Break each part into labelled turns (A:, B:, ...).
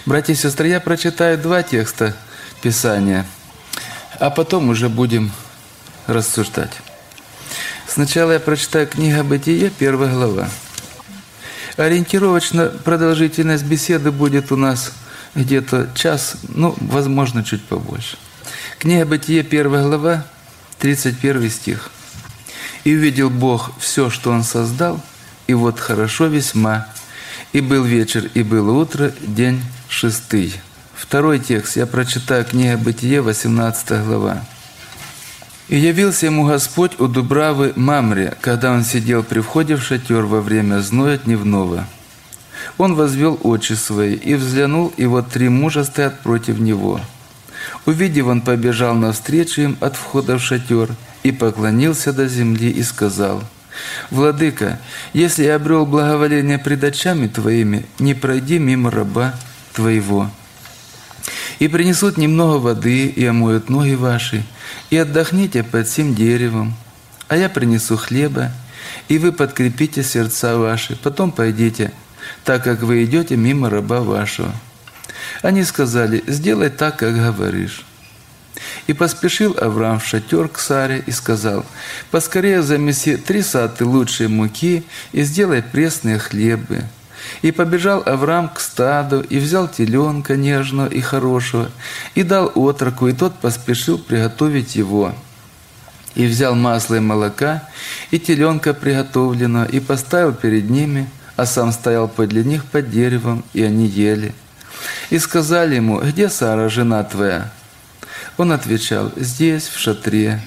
A: Братья и сестры, я прочитаю 2 текста Писания, а потом уже будем рассуждать. Сначала я прочитаю книга Бытие, 1 глава. Ориентировочно продолжительность беседы будет у нас где-то час, возможно, чуть побольше. Книга Бытие, 1 глава, 31 стих. «И увидел Бог все, что Он создал, и вот хорошо весьма. И был вечер, и было утро, день 6». Второй текст я прочитаю, книга Бытие, 18 глава. «И явился ему Господь у Дубравы Мамре, когда он сидел при входе в шатер во время зноя дневного. Он возвел очи свои и взглянул, и вот 3 мужа стоят против него. Увидев, он побежал навстречу им от входа в шатер и поклонился до земли и сказал: Владыка, если я обрел благоволение пред очами Твоими, не пройди мимо раба Твоего. И принесут немного воды, и омоют ноги ваши, и отдохните под сим деревом, а я принесу хлеба, и вы подкрепите сердца ваши, потом пойдите, так как вы идете мимо раба вашего». Они сказали: «Сделай так, как говоришь». И поспешил Авраам в шатер к Саре и сказал: «Поскорее замеси 3 саты лучшей муки и сделай пресные хлебы». И побежал Авраам к стаду, и взял теленка нежного и хорошего, и дал отроку, и тот поспешил приготовить его. И взял масло и молока, и теленка приготовленного, и поставил перед ними, а сам стоял подле них под деревом, и они ели. И сказали ему: «Где Сара, жена твоя?» Он отвечал: «Здесь, в шатре».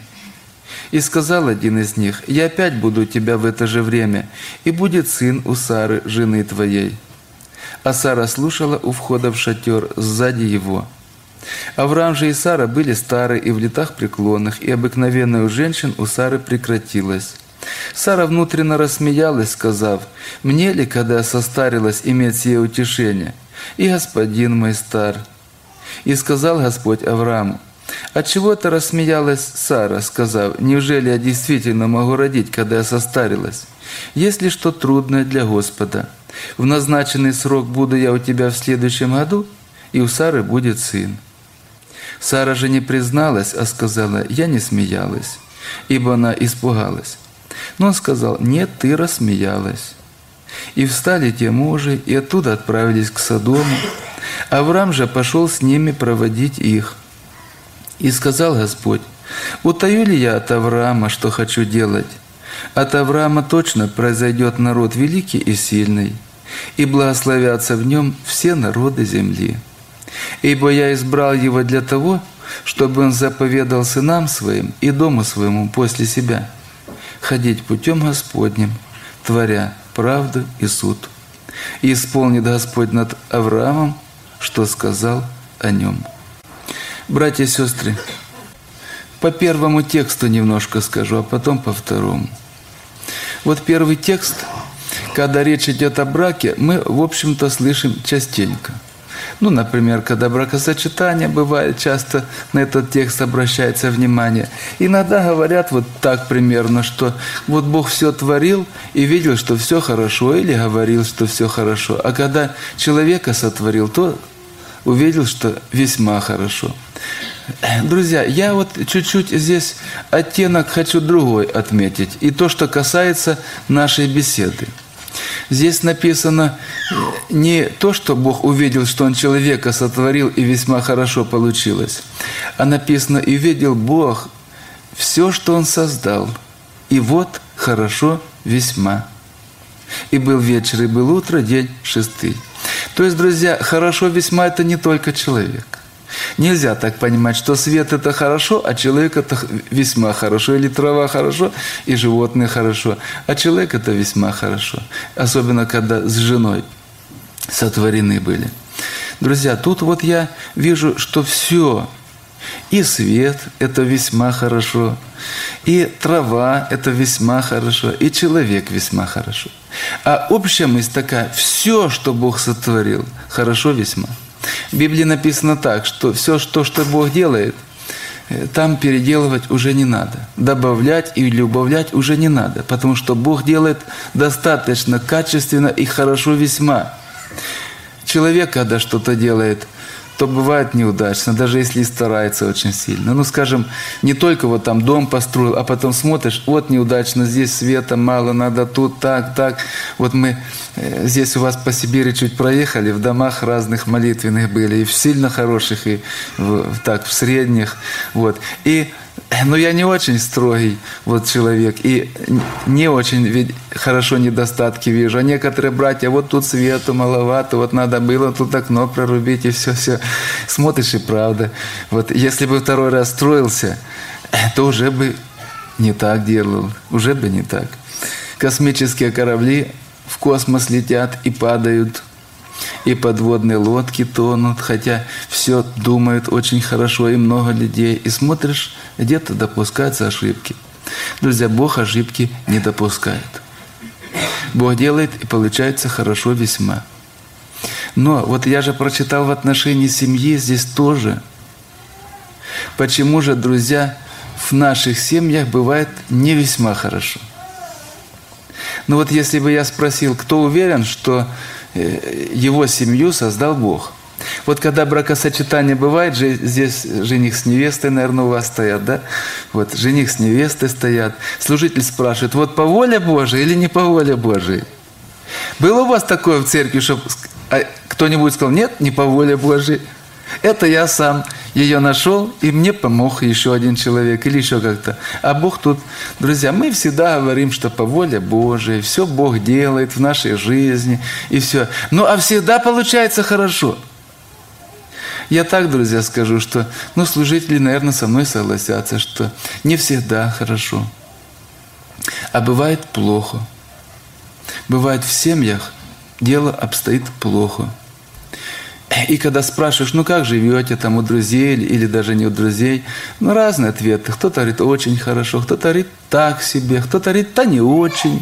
A: И сказал один из них: «Я опять буду у тебя в это же время, и будет сын у Сары, жены твоей». А Сара слушала у входа в шатер сзади его. Авраам же и Сара были стары и в летах преклонных, и обыкновенное у женщин у Сары прекратилось. Сара внутренно рассмеялась, сказав: «Мне ли, когда состарилась, иметь сие утешение? И господин мой стар». И сказал Господь Аврааму: «Отчего ты рассмеялась, Сара, сказав: неужели я действительно могу родить, когда я состарилась? Есть ли что трудное для Господа? В назначенный срок буду я у тебя в следующем году, и у Сары будет сын». Сара же не призналась, а сказала: «Я не смеялась», ибо она испугалась. Но он сказал: «Нет, ты рассмеялась». И встали те мужи, и оттуда отправились к Содому. Авраам же пошел с ними проводить их. И сказал Господь: «Утаю ли я от Авраама, что хочу делать? От Авраама точно произойдет народ великий и сильный, и благословятся в нем все народы земли. Ибо я избрал его для того, чтобы он заповедал сынам своим и дому своему после себя ходить путем Господним, творя правду и суд. И исполнит Господь над Авраамом, что сказал о нем». Братья и сестры, по первому тексту немножко скажу, а потом по второму. Вот первый текст, когда речь идет о браке, мы, в общем-то, слышим частенько. Например, когда бракосочетание бывает, часто на этот текст обращается внимание. Иногда говорят вот так примерно, что вот Бог все творил и видел, что все хорошо, или говорил, что все хорошо. А когда человека сотворил, то увидел, что весьма хорошо. Друзья, я вот чуть-чуть здесь оттенок хочу другой отметить. И то, что касается нашей беседы. Здесь написано не то, что Бог увидел, что Он человека сотворил и весьма хорошо получилось, а написано: «И видел Бог все, что Он создал, и вот хорошо весьма. И был вечер, и был утро, день 6». То есть, друзья, хорошо весьма – это не только человек. Нельзя так понимать, что свет – это хорошо, а человек – это весьма хорошо, или трава хорошо, и животные хорошо, а человек – это весьма хорошо. Особенно, когда с женой сотворены были. Друзья, тут вот я вижу, что все, и свет – это весьма хорошо, и трава – это весьма хорошо, и человек весьма хорошо. А общая мысль такая: все, что Бог сотворил, хорошо весьма. В Библии написано так, что все, что Бог делает, там переделывать уже не надо. Добавлять или убавлять уже не надо, потому что Бог делает достаточно качественно и хорошо весьма. человек, когда что-то делает, то бывает неудачно, даже если и старается очень сильно. Ну, скажем, не только вот там дом построил, а потом смотришь, вот неудачно, здесь света мало, надо тут, так. Вот мы здесь у вас по Сибири чуть проехали, в домах разных молитвенных были, и в сильно хороших, и в средних. Вот. Но я не очень строгий вот человек, и не очень хорошо недостатки вижу. А некоторые братья, вот тут свету маловато, вот надо было тут окно прорубить, и все. Смотришь, и правда. Вот если бы второй раз строился, то уже бы не так делал, уже бы не так. Космические корабли в космос летят и падают, и подводные лодки тонут, хотя все думают очень хорошо, и много людей. И смотришь, где-то допускаются ошибки. Друзья, Бог ошибки не допускает. Бог делает, и получается хорошо весьма. Но вот я же прочитал в отношении семьи здесь тоже. Почему же, друзья, в наших семьях бывает не весьма хорошо? Ну вот если бы я спросил, кто уверен, что его семью создал Бог. Вот когда бракосочетание бывает, здесь жених с невестой, наверное, у вас стоят, да? Вот жених с невестой стоят. Служитель спрашивает, вот по воле Божией или не по воле Божией? Было у вас такое в церкви, чтобы кто-нибудь сказал, нет, не по воле Божией? Это я сам ее нашел, и мне помог еще один человек, или еще как-то. А Бог тут, друзья, мы всегда говорим, что по воле Божией, все Бог делает в нашей жизни, и все. Ну, а всегда получается хорошо. Я так, друзья, скажу, что, служители, наверное, со мной согласятся, что не всегда хорошо. А бывает плохо. Бывает в семьях дело обстоит плохо. И когда спрашиваешь, как живете там у друзей или даже не у друзей, разные ответы. Кто-то говорит, очень хорошо, кто-то говорит, так себе, кто-то говорит, да не очень,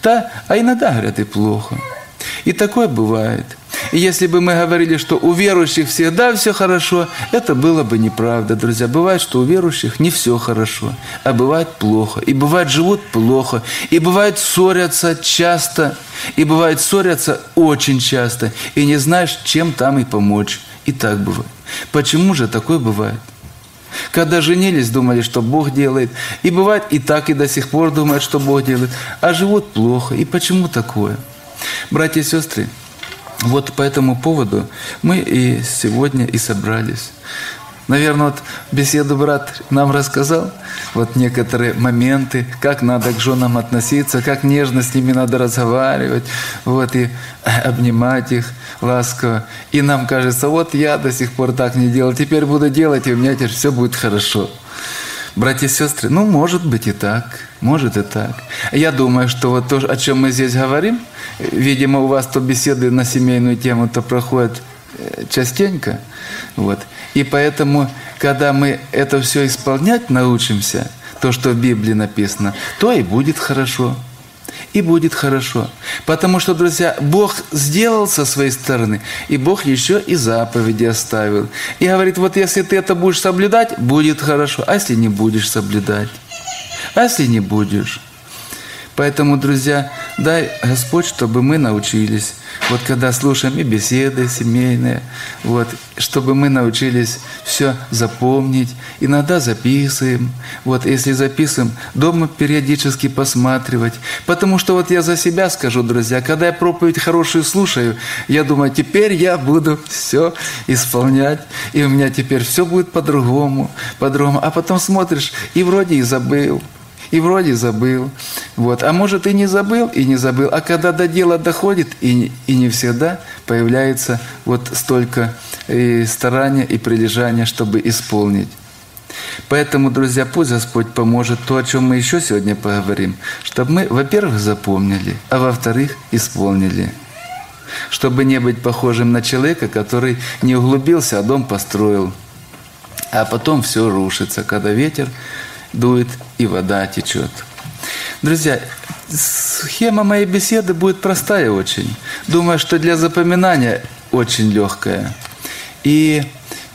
A: а иногда говорят и плохо. И такое бывает. И если бы мы говорили, что у верующих всегда все хорошо, это было бы неправда, друзья. Бывает, что у верующих не все хорошо, а бывает плохо. И бывает, живут плохо. И бывает, ссорятся часто. И бывает, ссорятся очень часто. И не знаешь, чем там и помочь. И так бывает. Почему же такое бывает? Когда женились, думали, что Бог делает. И бывает, и так, и до сих пор думают, что Бог делает. А живут плохо. И почему такое? Братья и сестры, вот по этому поводу мы и сегодня и собрались. Наверное, вот беседу брат нам рассказал, вот некоторые моменты, как надо к женам относиться, как нежно с ними надо разговаривать, вот, и обнимать их ласково. И нам кажется, вот я до сих пор так не делал, теперь буду делать, и у меня теперь все будет хорошо. Братья и сестры, может быть и так, может и так. Я думаю, что вот то, о чем мы здесь говорим, видимо, у вас то беседы на семейную тему то проходят частенько. Вот. И поэтому, когда мы это все исполнять научимся, то, что в Библии написано, то и будет хорошо. И будет хорошо. Потому что, друзья, Бог сделал со своей стороны, и Бог еще и заповеди оставил. И говорит, вот если ты это будешь соблюдать, будет хорошо. А если не будешь соблюдать? А если не будешь? Поэтому, друзья, дай Господь, чтобы мы научились, вот когда слушаем и беседы семейные, вот, чтобы мы научились все запомнить, иногда записываем, вот, если записываем, дома периодически посматривать. Потому что вот я за себя скажу, друзья, когда я проповедь хорошую слушаю, я думаю, теперь я буду все исполнять, и у меня теперь все будет по-другому. А потом смотришь, и вроде и забыл. И вроде забыл. Вот. А может и не забыл, а когда до дела доходит, и не всегда появляется вот столько и старания и прилежания, чтобы исполнить. Поэтому, друзья, пусть Господь поможет то, о чем мы еще сегодня поговорим, чтобы мы, во-первых, запомнили, а во-вторых, исполнили. Чтобы не быть похожим на человека, который не углубился, а дом построил. А потом все рушится, когда ветер дует и вода течет. Друзья, схема моей беседы будет простая очень. Думаю, что для запоминания очень легкая. И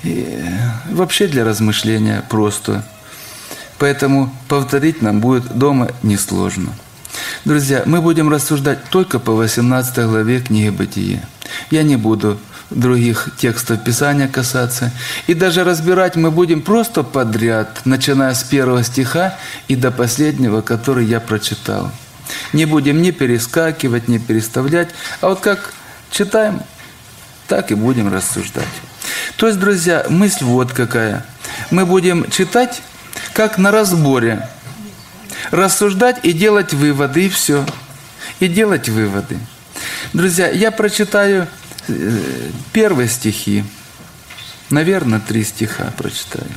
A: вообще для размышления просто. Поэтому повторить нам будет дома несложно. Друзья, мы будем рассуждать только по 18 главе книги «Бытие». Я не буду других текстов Писания касаться. И даже разбирать мы будем просто подряд, начиная с 1 стиха и до последнего, который я прочитал. Не будем ни перескакивать, ни переставлять, а вот как читаем, так и будем рассуждать. То есть, друзья, мысль вот какая. Мы будем читать, как на разборе. Рассуждать и делать выводы, и все. И делать выводы. Друзья, я прочитаю первые стихи. Наверное, 3 стиха прочитаю.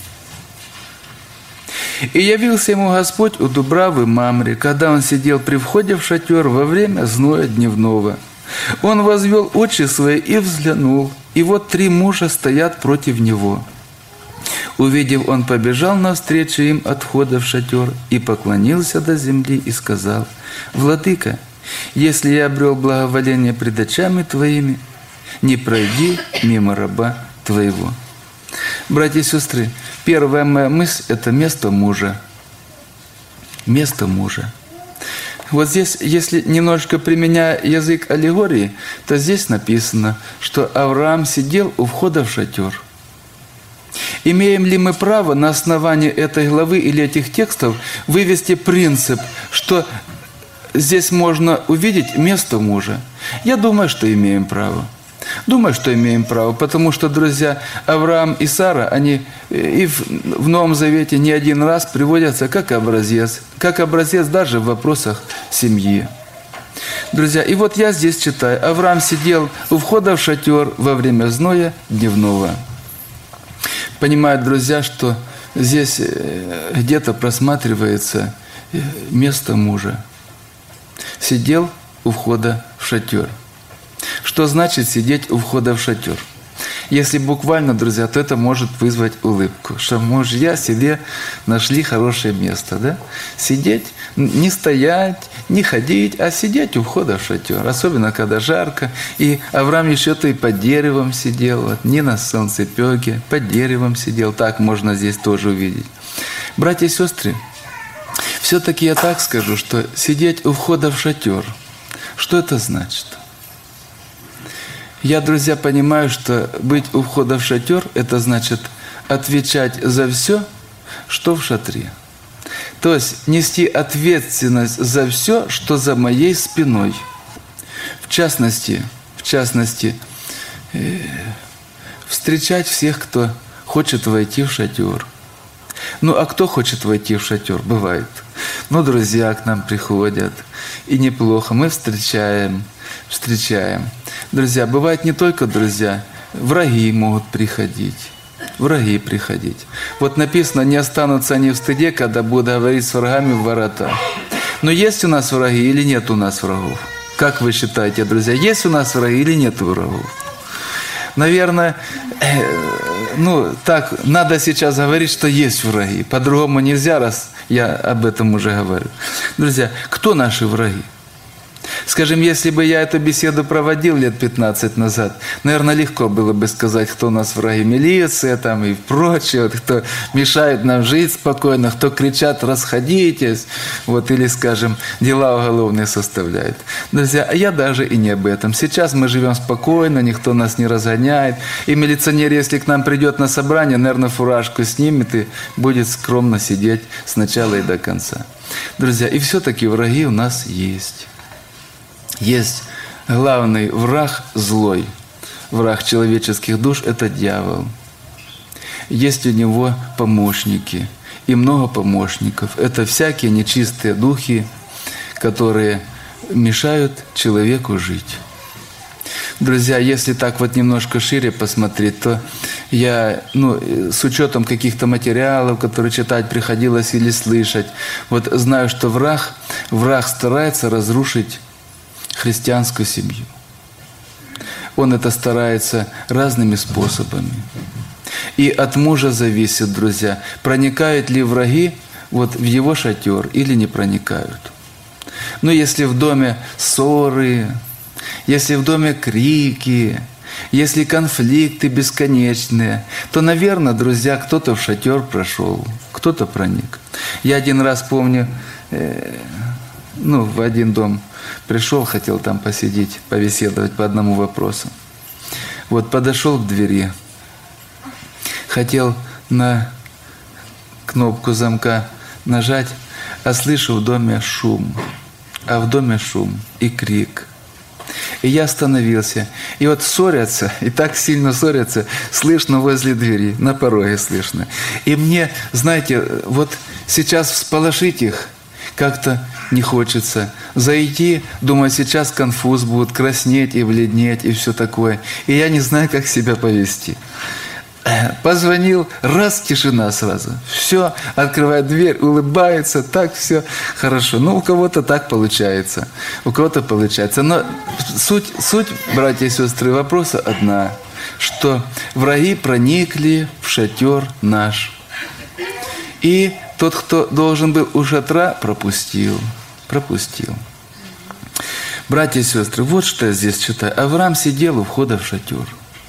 A: «И явился ему Господь у Дубравы Мамре, когда он сидел при входе в шатер во время зноя дневного. Он возвел очи свои и взглянул, и вот 3 мужа стоят против него. Увидев, он побежал навстречу им от входа в шатер и поклонился до земли и сказал: «Владыка, если я обрел благоволение пред очами Твоими, не пройди мимо раба Твоего». Братья и сестры, первая моя мысль – это место мужа. Место мужа. Вот здесь, если немножко применяя язык аллегории, то здесь написано, что Авраам сидел у входа в шатер. Имеем ли мы право на основании этой главы или этих текстов вывести принцип, что здесь можно увидеть место мужа? Я думаю, что имеем право. Думаю, что имеем право, потому что, друзья, Авраам и Сара, они и в Новом Завете не один раз приводятся как образец даже в вопросах семьи. Друзья, и вот я здесь читаю: Авраам сидел у входа в шатер во время зноя дневного. Понимают, друзья, что здесь где-то просматривается место мужа. Сидел у входа в шатер. Что значит сидеть у входа в шатер? Если буквально, друзья, то это может вызвать улыбку, что мужья себе нашли хорошее место, да? Сидеть, не стоять, не ходить, а сидеть у входа в шатер, особенно когда жарко. И Авраам еще-то и под деревом сидел, вот, не на солнцепёке, под деревом сидел, так можно здесь тоже увидеть. Братья и сестры, все-таки я так скажу, что сидеть у входа в шатер, что это значит? Я, друзья, понимаю, что быть у входа в шатер – это значит отвечать за все, что в шатре. То есть нести ответственность за все, что за моей спиной. В частности, встречать всех, кто хочет войти в шатер. Ну, а кто хочет войти в шатер? Бывает. Ну, друзья к нам приходят, и неплохо, мы встречаем. Друзья, бывает не только друзья, враги могут приходить. Вот написано: не останутся они в стыде, когда будут говорить с врагами в ворота. Но есть у нас враги или нет у нас врагов? Как вы считаете, друзья, есть у нас враги или нет врагов? Наверное, так надо сейчас говорить, что есть враги. По-другому нельзя, раз я об этом уже говорю. Друзья, кто наши враги? Скажем, если бы я эту беседу проводил лет 15 назад, наверное, легко было бы сказать, кто у нас враги: милиция там и прочее, вот, кто мешает нам жить спокойно, кто кричат: расходитесь, вот, или, скажем, дела уголовные составляют. Друзья, а я даже и не об этом. Сейчас мы живем спокойно, никто нас не разгоняет, и милиционер, если к нам придет на собрание, наверное, фуражку снимет и будет скромно сидеть с начала и до конца. Друзья, и все-таки враги у нас есть. Есть главный враг злой, враг человеческих душ – это дьявол. Есть у него помощники, и много помощников. Это всякие нечистые духи, которые мешают человеку жить. Друзья, если так вот немножко шире посмотреть, то я, с учетом каких-то материалов, которые читать приходилось или слышать, вот знаю, что враг старается разрушить христианскую семью. Он это старается разными способами. И от мужа зависит, друзья, проникают ли враги вот в его шатер или не проникают. Но если в доме ссоры, если в доме крики, если конфликты бесконечные, то, наверное, друзья, кто-то в шатер прошел, кто-то проник. Я один раз помню, в один дом пришел, хотел там посидеть, побеседовать по одному вопросу. Вот подошел к двери, хотел на кнопку замка нажать, а слышу в доме шум. А в доме шум и крик. И я остановился. И вот ссорятся, и так сильно ссорятся, слышно возле двери, на пороге слышно. И мне, знаете, вот сейчас всполошить их как-то не хочется. Зайти, думаю, сейчас конфуз будут, краснеть и бледнеть, и все такое. И я не знаю, как себя повести. Позвонил, раз, тишина сразу. Все, открывает дверь, улыбается, так все хорошо. Ну, у кого-то так получается, у кого-то получается. Но суть, братья и сестры, вопроса одна, что враги проникли в шатер наш. И тот, кто должен был у шатра, пропустил. Братья и сестры, вот что я здесь читаю. Авраам сидел у входа в шатер.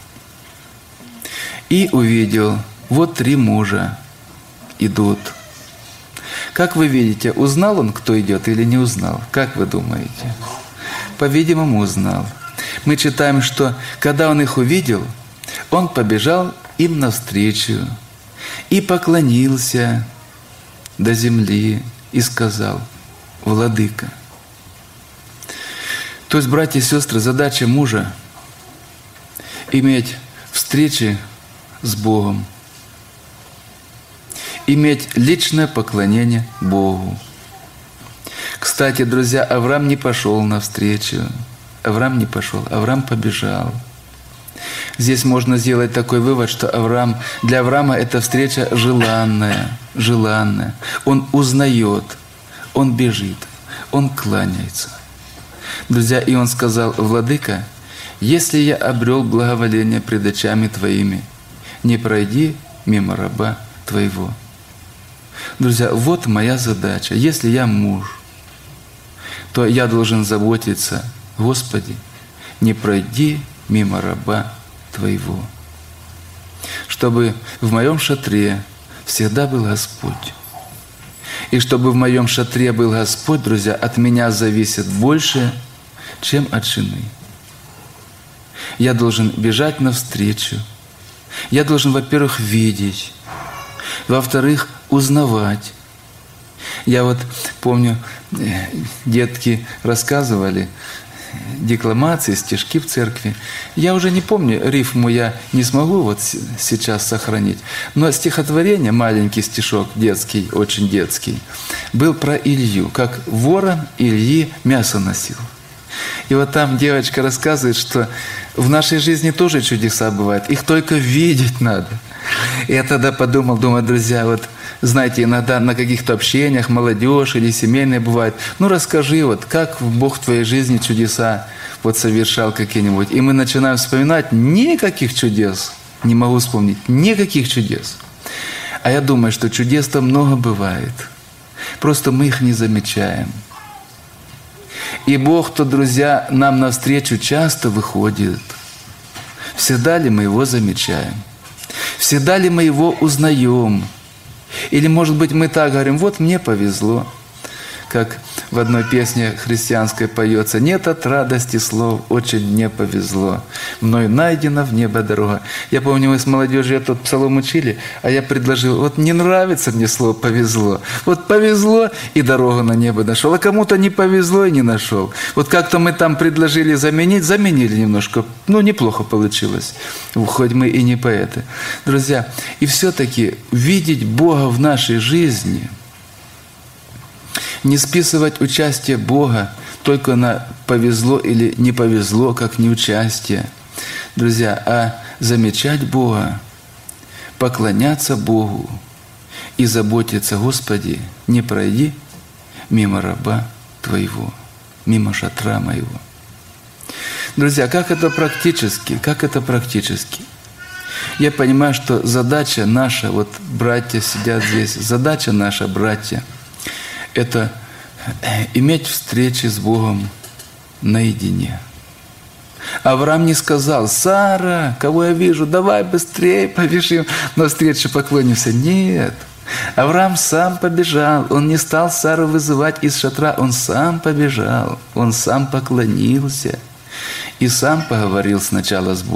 A: И увидел, вот 3 мужа идут. Как вы видите, узнал он, кто идет, или не узнал? Как вы думаете? По-видимому, узнал. Мы читаем, что когда он их увидел, он побежал им навстречу и поклонился до земли и сказал: «Владыка». То есть, братья и сестры, задача мужа – иметь встречи с Богом, иметь личное поклонение Богу. Кстати, друзья, Авраам не пошел навстречу. Авраам не пошел, Авраам побежал. Здесь можно сделать такой вывод, что для Авраама эта встреча желанная. Он узнает, он бежит, он кланяется. Друзья, и он сказал: «Владыка, если я обрел благоволение пред очами Твоими, не пройди мимо раба Твоего». Друзья, вот моя задача. Если я муж, то я должен заботиться: Господи, не пройди мимо раба Твоего. Чтобы в моем шатре всегда был Господь. И чтобы в моем шатре был Господь, друзья, от меня зависит больше, чем от жены. Я должен бежать навстречу. Я должен, во-первых, видеть, во-вторых, узнавать. Я вот помню, детки рассказывали декламации, стишки в церкви. Я уже не помню, рифму я не смогу вот сейчас сохранить, но стихотворение, маленький стишок, детский, очень детский, был про Илью, как ворон Ильи мясо носил. И вот там девочка рассказывает, что в нашей жизни тоже чудеса бывают, их только видеть надо. И я тогда подумал, думаю, друзья, вот знаете, иногда на каких-то общениях молодежь или семейные бывает, ну расскажи, вот как Бог в твоей жизни чудеса вот совершал какие-нибудь. И мы начинаем вспоминать, никаких чудес, не могу вспомнить, никаких чудес. А я думаю, что чудес-то много бывает, просто мы их не замечаем. И Бог-то, друзья, нам навстречу часто выходит. Всегда ли мы Его замечаем? Всегда ли мы Его узнаем? Или, может быть, мы так говорим: вот мне повезло, как в одной песне христианской поется: «Нет от радости слов, очень мне повезло, мною найдена в небо дорога». Я помню, мы с молодежью этот псалом учили, а я предложил: вот не нравится мне слово «повезло». Вот повезло и дорогу на небо нашел, а кому-то не повезло и не нашел. Вот как-то мы там предложили заменили немножко, ну неплохо получилось, хоть мы и не поэты. Друзья, и все-таки видеть Бога в нашей жизни, не списывать участие Бога только на повезло или не повезло, как неучастие, друзья, а замечать Бога, поклоняться Богу и заботиться: Господи, не пройди мимо раба Твоего, мимо шатра моего. Друзья, как это практически? Как это практически? Я понимаю, что задача наша, вот братья сидят здесь, задача наша, братья, это иметь встречи с Богом наедине. Авраам не сказал: «Сара, кого я вижу, давай быстрее побежим навстречу, поклонимся». Нет. Авраам сам побежал. Он не стал Сару вызывать из шатра. Он сам побежал. Он сам поклонился. И сам поговорил сначала с Богом.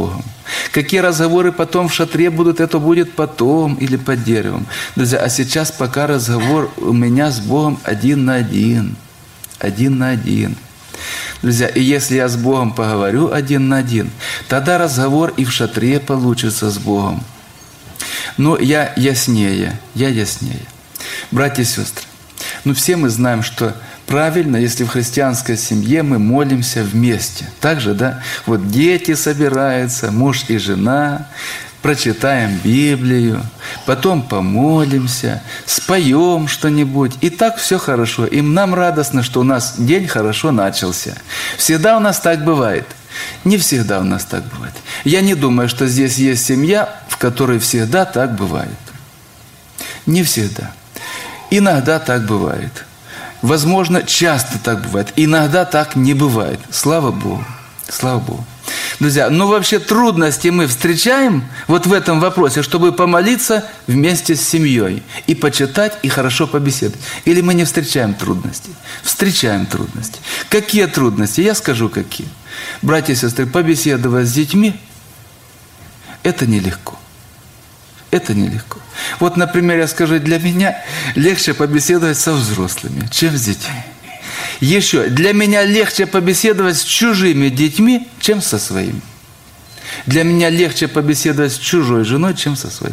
A: Какие разговоры потом в шатре будут, это будет потом или под деревом. Друзья, а сейчас пока разговор у меня с Богом один на один. Один на один. Друзья, и если я с Богом поговорю один на один, тогда разговор и в шатре получится с Богом. Но я яснее. Братья и сестры, все мы знаем, что правильно, если в христианской семье мы молимся вместе. Так же, да? Вот дети собираются, муж и жена, прочитаем Библию, потом помолимся, споем что-нибудь, и так все хорошо. И нам радостно, что у нас день хорошо начался. Всегда у нас так бывает. Не всегда у нас так бывает. Я не думаю, что здесь есть семья, в которой всегда так бывает. Не всегда. Иногда так бывает. Возможно, часто так бывает. Иногда так не бывает. Слава Богу. Слава Богу. Друзья, вообще трудности мы встречаем вот в этом вопросе, чтобы помолиться вместе с семьей и почитать, и хорошо побеседовать. Или мы не встречаем трудностей? Встречаем трудности. Какие трудности? Я скажу, какие. Братья и сестры, побеседовать с детьми – это нелегко. Это нелегко. Вот, например, я скажу, для меня легче побеседовать со взрослыми, чем с детьми. Еще, для меня легче побеседовать с чужими детьми, чем со своими. Для меня легче побеседовать с чужой женой, чем со своей.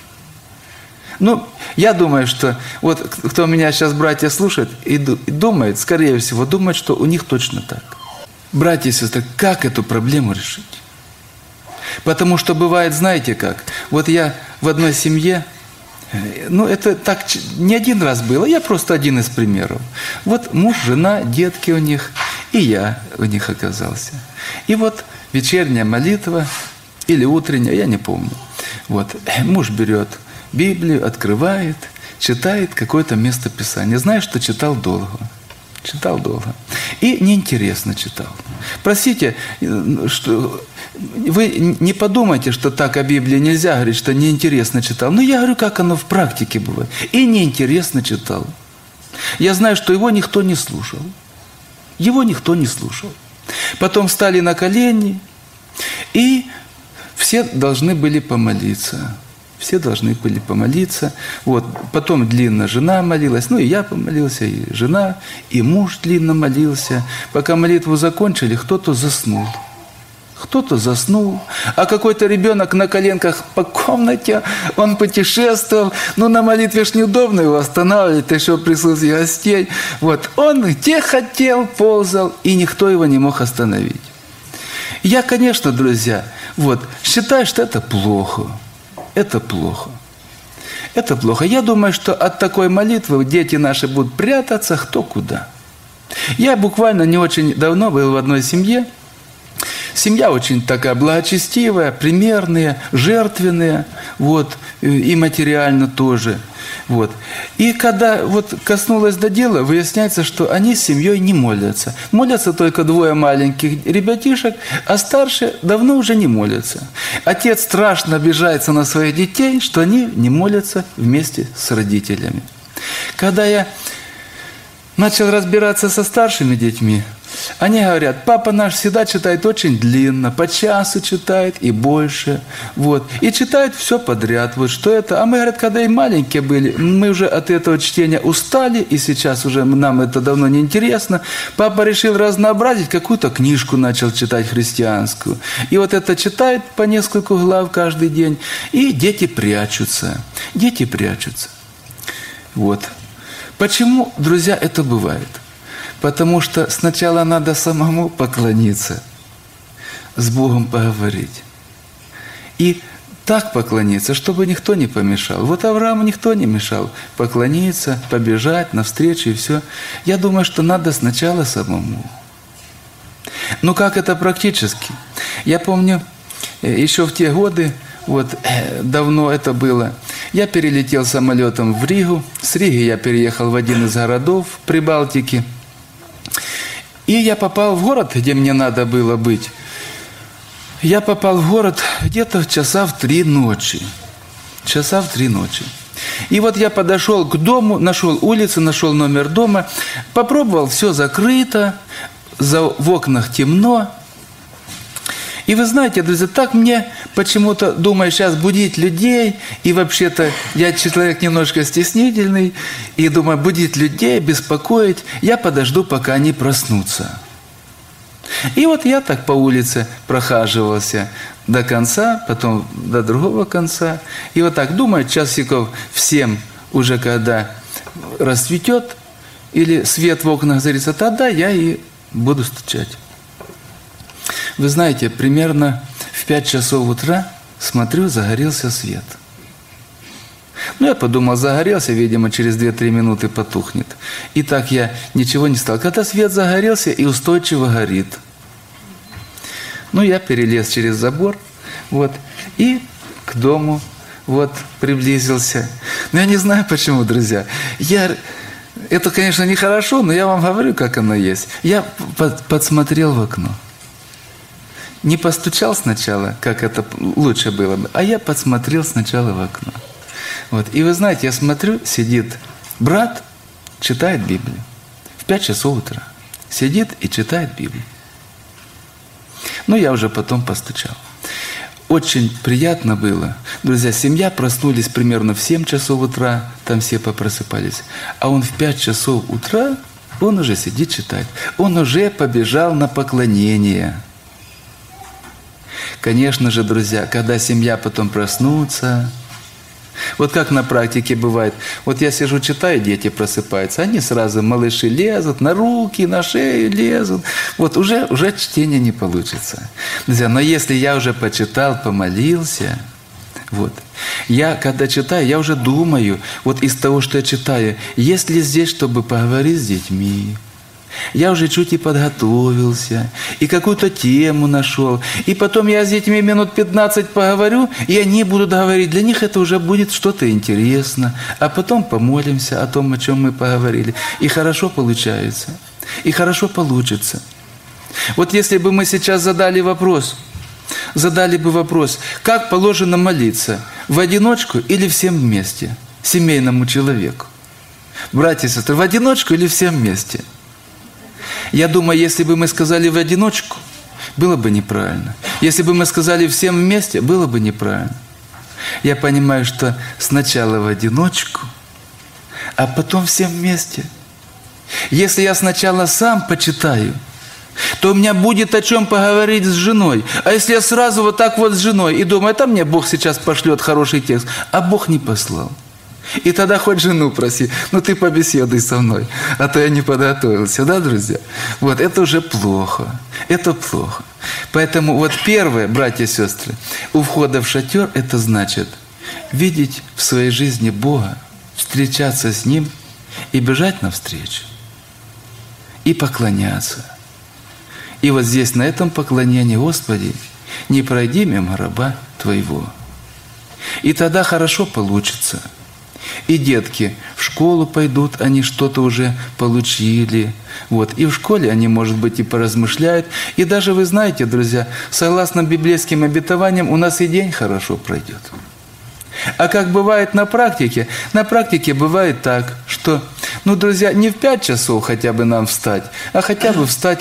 A: Я думаю, что вот кто меня сейчас, братья, слушает и думает, скорее всего, думает, что у них точно так. Братья и сестры, как эту проблему решить? Потому что бывает, знаете как, вот я в одной семье, это так не один раз было, я просто один из примеров. Вот муж, жена, детки у них, и я у них оказался. И вот вечерняя молитва или утренняя, я не помню. Вот муж берет Библию, открывает, читает какое-то место Писания. Знаешь, что читал долго. Читал долго. И неинтересно читал. Простите, что вы не подумайте, что так о Библии нельзя говорить, что неинтересно читал. Но я говорю, как оно в практике бывает. И неинтересно читал. Я знаю, что его никто не слушал. Его никто не слушал. Потом встали на колени, и все должны были помолиться. Все должны были помолиться. Вот. Потом длинно жена молилась, и я помолился, и жена, и муж длинно молился. Пока молитву закончили, кто-то заснул. Кто-то заснул, а какой-то ребенок на коленках по комнате, он путешествовал. На молитве ж неудобно его останавливать, еще в присутствии гостей. Вот. Он где хотел, ползал, и никто его не мог остановить. Я, конечно, друзья, считаю, что это плохо. Это плохо. Это плохо. Я думаю, что от такой молитвы дети наши будут прятаться кто куда. Я буквально не очень давно был в одной семье. Семья очень такая благочестивая, примерная, жертвенная, и материально тоже. И когда коснулось до дела, выясняется, что они с семьей не молятся. Молятся только двое маленьких ребятишек, а старшие давно уже не молятся. Отец страшно обижается на своих детей, что они не молятся вместе с родителями. Когда я начал разбираться со старшими детьми, они говорят, папа наш всегда читает очень длинно, по часу читает и больше. И читает все подряд. Что это? А мы, говорят, когда и маленькие были, мы уже от этого чтения устали, и сейчас уже нам это давно не интересно. Папа решил разнообразить, какую-то книжку начал читать христианскую. И это читает по несколько глав каждый день, и дети прячутся. Дети прячутся. Почему, друзья, это бывает? Потому что сначала надо самому поклониться, с Богом поговорить. И так поклониться, чтобы никто не помешал. Аврааму никто не мешал поклониться, побежать навстречу и все. Я думаю, что надо сначала самому. Как это практически? Я помню, еще в те годы, давно это было, я перелетел самолетом в Ригу. С Риги я переехал в один из городов Прибалтики. И я попал в город, где мне надо было быть. Я попал в город где-то часа в 3 ночи. Часа в 3 ночи. И я подошел к дому, нашел улицу, нашел номер дома, попробовал, все закрыто, в окнах темно. И вы знаете, друзья, так мне почему-то думаю сейчас будить людей, и вообще-то я человек немножко стеснительный, и думаю, будить людей, беспокоить, я подожду, пока они проснутся. И вот я так по улице прохаживался до конца, потом до другого конца, и вот так думаю, часиков в 7 уже когда расцветет, или свет в окнах загорится, тогда я и буду стучать. Вы знаете, примерно в 5 часов утра, смотрю, загорелся свет. Ну, я подумал, загорелся, видимо, через 2-3 минуты потухнет. И так я ничего не стал. Когда свет загорелся и устойчиво горит. Ну, я перелез через забор, вот, и к дому, вот, приблизился. Но я не знаю, почему, друзья. Это, конечно, нехорошо, но я вам говорю, как оно есть. Я подсмотрел в окно. Не постучал сначала, как это лучше было бы, а я подсмотрел сначала в окно. Вот. И вы знаете, я смотрю, сидит брат, читает Библию. В 5 часов утра. Сидит и читает Библию. Ну, я уже потом постучал. Очень приятно было. Друзья, семья проснулись примерно в 7 часов утра, там все попросыпались. А он в 5 часов утра, он уже сидит, читает. Он уже побежал на поклонение. Конечно же, друзья, когда семья потом проснутся, вот как на практике бывает, вот я сижу, читаю, дети просыпаются, они сразу, малыши, лезут на руки, на шею лезут. Вот уже чтение не получится. Друзья, но если я уже почитал, помолился, вот, я когда читаю, я уже думаю, вот из того, что я читаю, есть ли здесь, чтобы поговорить с детьми. Я уже чуть и подготовился, и какую-то тему нашел. И потом я с детьми минут 15 поговорю, и они будут говорить. Для них это уже будет что-то интересно. А потом помолимся о том, о чем мы поговорили. И хорошо получается. И хорошо получится. Вот если бы мы сейчас задали бы вопрос, как положено молиться, в одиночку или всем вместе, семейному человеку? Братья и сестры, в одиночку или всем вместе? Я думаю, если бы мы сказали в одиночку, было бы неправильно. Если бы мы сказали всем вместе, было бы неправильно. Я понимаю, что сначала в одиночку, а потом всем вместе. Если я сначала сам почитаю, то у меня будет о чем поговорить с женой. А если я сразу вот так вот с женой и думаю, это мне Бог сейчас пошлет хороший текст, а Бог не послал. И тогда хоть жену проси, ну ты побеседуй со мной, а то я не подготовился, да, друзья? Вот, это уже плохо, это плохо. Поэтому вот первое, братья и сестры, у входа в шатер, это значит видеть в своей жизни Бога, встречаться с Ним и бежать навстречу, и поклоняться. И вот здесь, на этом поклонении, Господи, не пройди мимо раба Твоего. И тогда хорошо получится. И детки в школу пойдут, они что-то уже получили. Вот. И в школе они, может быть, и поразмышляют. И даже, вы знаете, друзья, согласно библейским обетованиям, у нас и день хорошо пройдет. А как бывает на практике бывает так, что, ну, друзья, не в 5 часов хотя бы нам встать, а хотя бы встать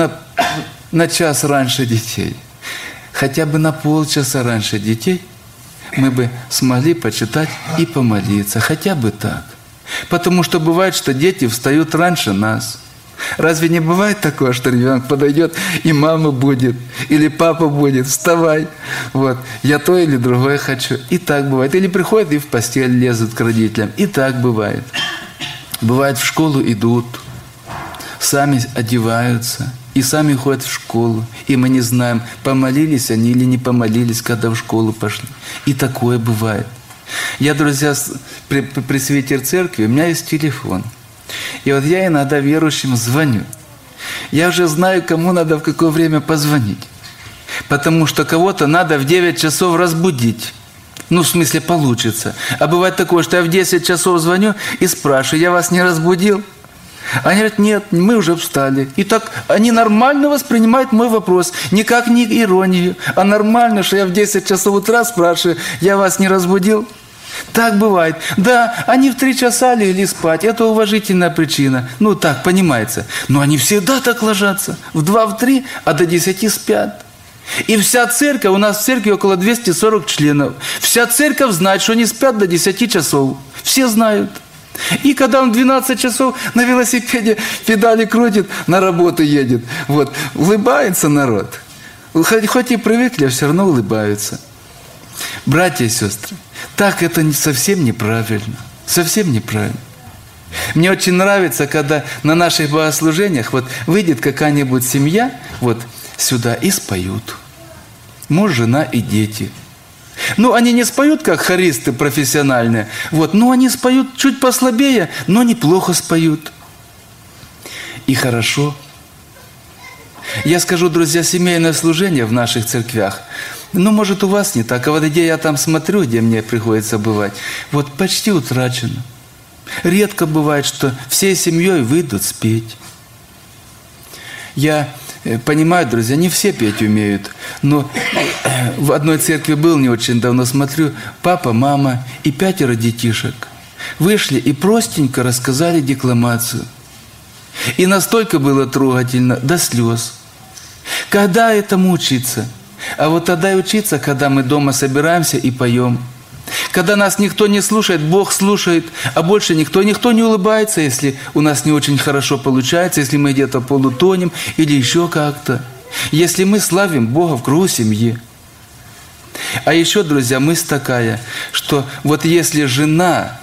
A: на час раньше детей. Хотя бы на полчаса раньше детей мы бы смогли почитать и помолиться. Хотя бы так. Потому что бывает, что дети встают раньше нас. Разве не бывает такое, что ребенок подойдет, и мама будет, или папа будет, вставай, вот, я то или другое хочу. И так бывает. Или приходят и в постель лезут к родителям. И так бывает. Бывает, в школу идут, сами одеваются, и сами ходят в школу. И мы не знаем, помолились они или не помолились, когда в школу пошли. И такое бывает. Я, друзья, пресвитер церкви, у меня есть телефон. И вот я иногда верующим звоню. Я уже знаю, кому надо в какое время позвонить. Потому что кого-то надо в 9 часов разбудить. Ну, в смысле, получится. А бывает такое, что я в 10 часов звоню и спрашиваю, я вас не разбудил? Они говорят, нет, мы уже встали. И так они нормально воспринимают мой вопрос. Никак не иронию, а нормально, что я в 10 часов утра спрашиваю, я вас не разбудил? Так бывает. Да, они в 3 часа легли спать. Это уважительная причина. Ну, так, понимается. Но они всегда так ложатся. В 2, в 3, а до 10 спят. И вся церковь, у нас в церкви около 240 членов, вся церковь знает, что они спят до 10 часов. Все знают. И когда он 12 часов на велосипеде педали крутит, на работу едет, вот, улыбается народ. Хоть и привыкли, а все равно улыбаются. Братья и сестры, так это совсем неправильно. Совсем неправильно. Мне очень нравится, когда на наших богослужениях вот выйдет какая-нибудь семья вот сюда и споют. Муж, жена и дети. Ну, они не споют, как хористы профессиональные, вот, но они споют чуть послабее, но неплохо споют. И хорошо. Я скажу, друзья, семейное служение в наших церквях, ну, может, у вас не так, а вот где я там смотрю, где мне приходится бывать, вот почти утрачено. Редко бывает, что всей семьей выйдут спеть. Я понимаю, друзья, не все петь умеют, но в одной церкви был не очень давно, смотрю, папа, мама и 5 детишек вышли и простенько рассказали декламацию. И настолько было трогательно, до слез. Когда этому учиться? А вот тогда и учиться, когда мы дома собираемся и поем. Когда нас никто не слушает, Бог слушает, а больше никто не улыбается, если у нас не очень хорошо получается, если мы где-то полутонем или еще как-то. Если мы славим Бога в кругу семьи. А еще, друзья, мысль такая, что вот если жена,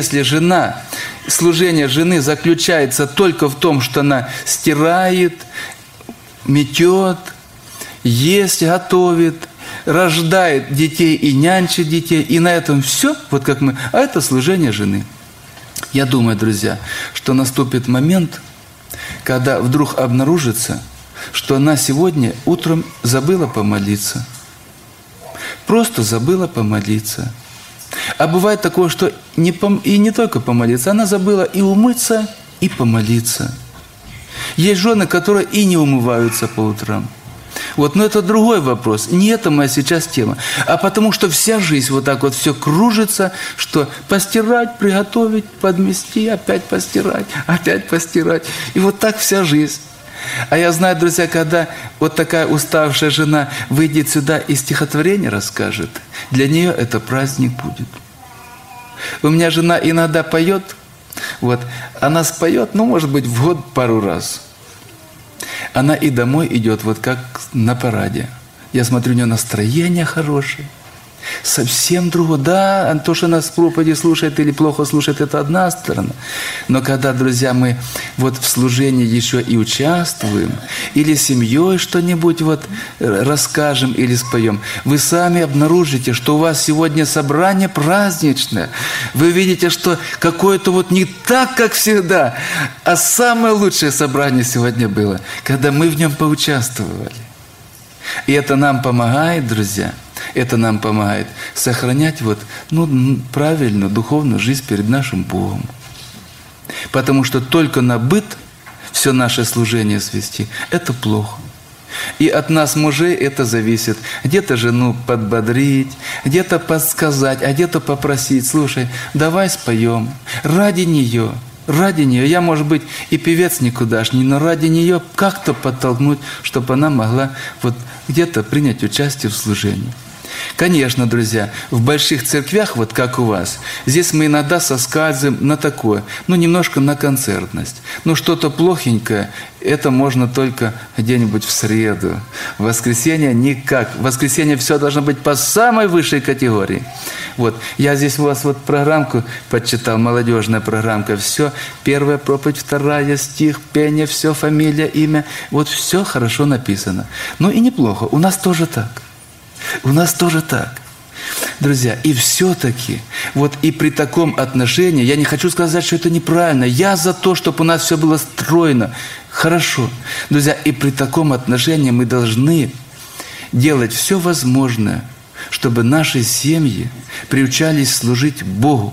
A: служение жены заключается только в том, что она стирает, метет, ест, готовит, рождает детей и нянчит детей, и на этом все, вот как мы, а это служение жены. Я думаю, друзья, что наступит момент, когда вдруг обнаружится, что она сегодня утром забыла помолиться. Просто забыла помолиться. А бывает такое, что и не только помолиться, она забыла и умыться, и помолиться. Есть жены, которые и не умываются по утрам. Вот, но это другой вопрос. Не это моя сейчас тема. А потому что вся жизнь вот так вот все кружится, что постирать, приготовить, подмести, опять постирать. И вот так вся жизнь. А я знаю, друзья, когда вот такая уставшая жена выйдет сюда и стихотворение расскажет, для нее это праздник будет. У меня жена иногда поет, вот, она споет, ну, может быть, в год пару раз. Она и домой идет, вот как на параде. Я смотрю, у нее настроение хорошее. Совсем другое. Да, то, что нас в проповеди слушает или плохо слушает, это одна сторона. Но когда, друзья, мы вот в служении еще и участвуем, или семьей что-нибудь вот расскажем или споем, вы сами обнаружите, что у вас сегодня собрание праздничное. Вы видите, что какое-то вот не так, как всегда, а самое лучшее собрание сегодня было, когда мы в нем поучаствовали. И это нам помогает, друзья, это нам помогает сохранять вот, правильную духовную жизнь перед нашим Богом. Потому что только на быт все наше служение свести – это плохо. И от нас, мужей, это зависит. Где-то жену подбодрить, где-то подсказать, а где-то попросить: слушай, давай споем ради нее. Ради нее. Я, может быть, и певец никудашний, но ради нее как-то подтолкнуть, чтобы она могла вот где-то принять участие в служении. Конечно, друзья, в больших церквях, вот как у вас, здесь мы иногда соскальзываем на такое, немножко на концертность. Что-то плохенькое, это можно только где-нибудь в среду. В воскресенье никак. В воскресенье все должно быть по самой высшей категории. Вот, я здесь у вас вот программку подчитал, молодежная программка, все, первая проповедь, вторая, стих, пение, все, фамилия, имя, вот все хорошо написано. И неплохо, у нас тоже так. У нас тоже так. Друзья, и все-таки, вот и при таком отношении, я не хочу сказать, что это неправильно, я за то, чтобы у нас все было стройно, хорошо. Друзья, и при таком отношении мы должны делать все возможное, чтобы наши семьи приучались служить Богу.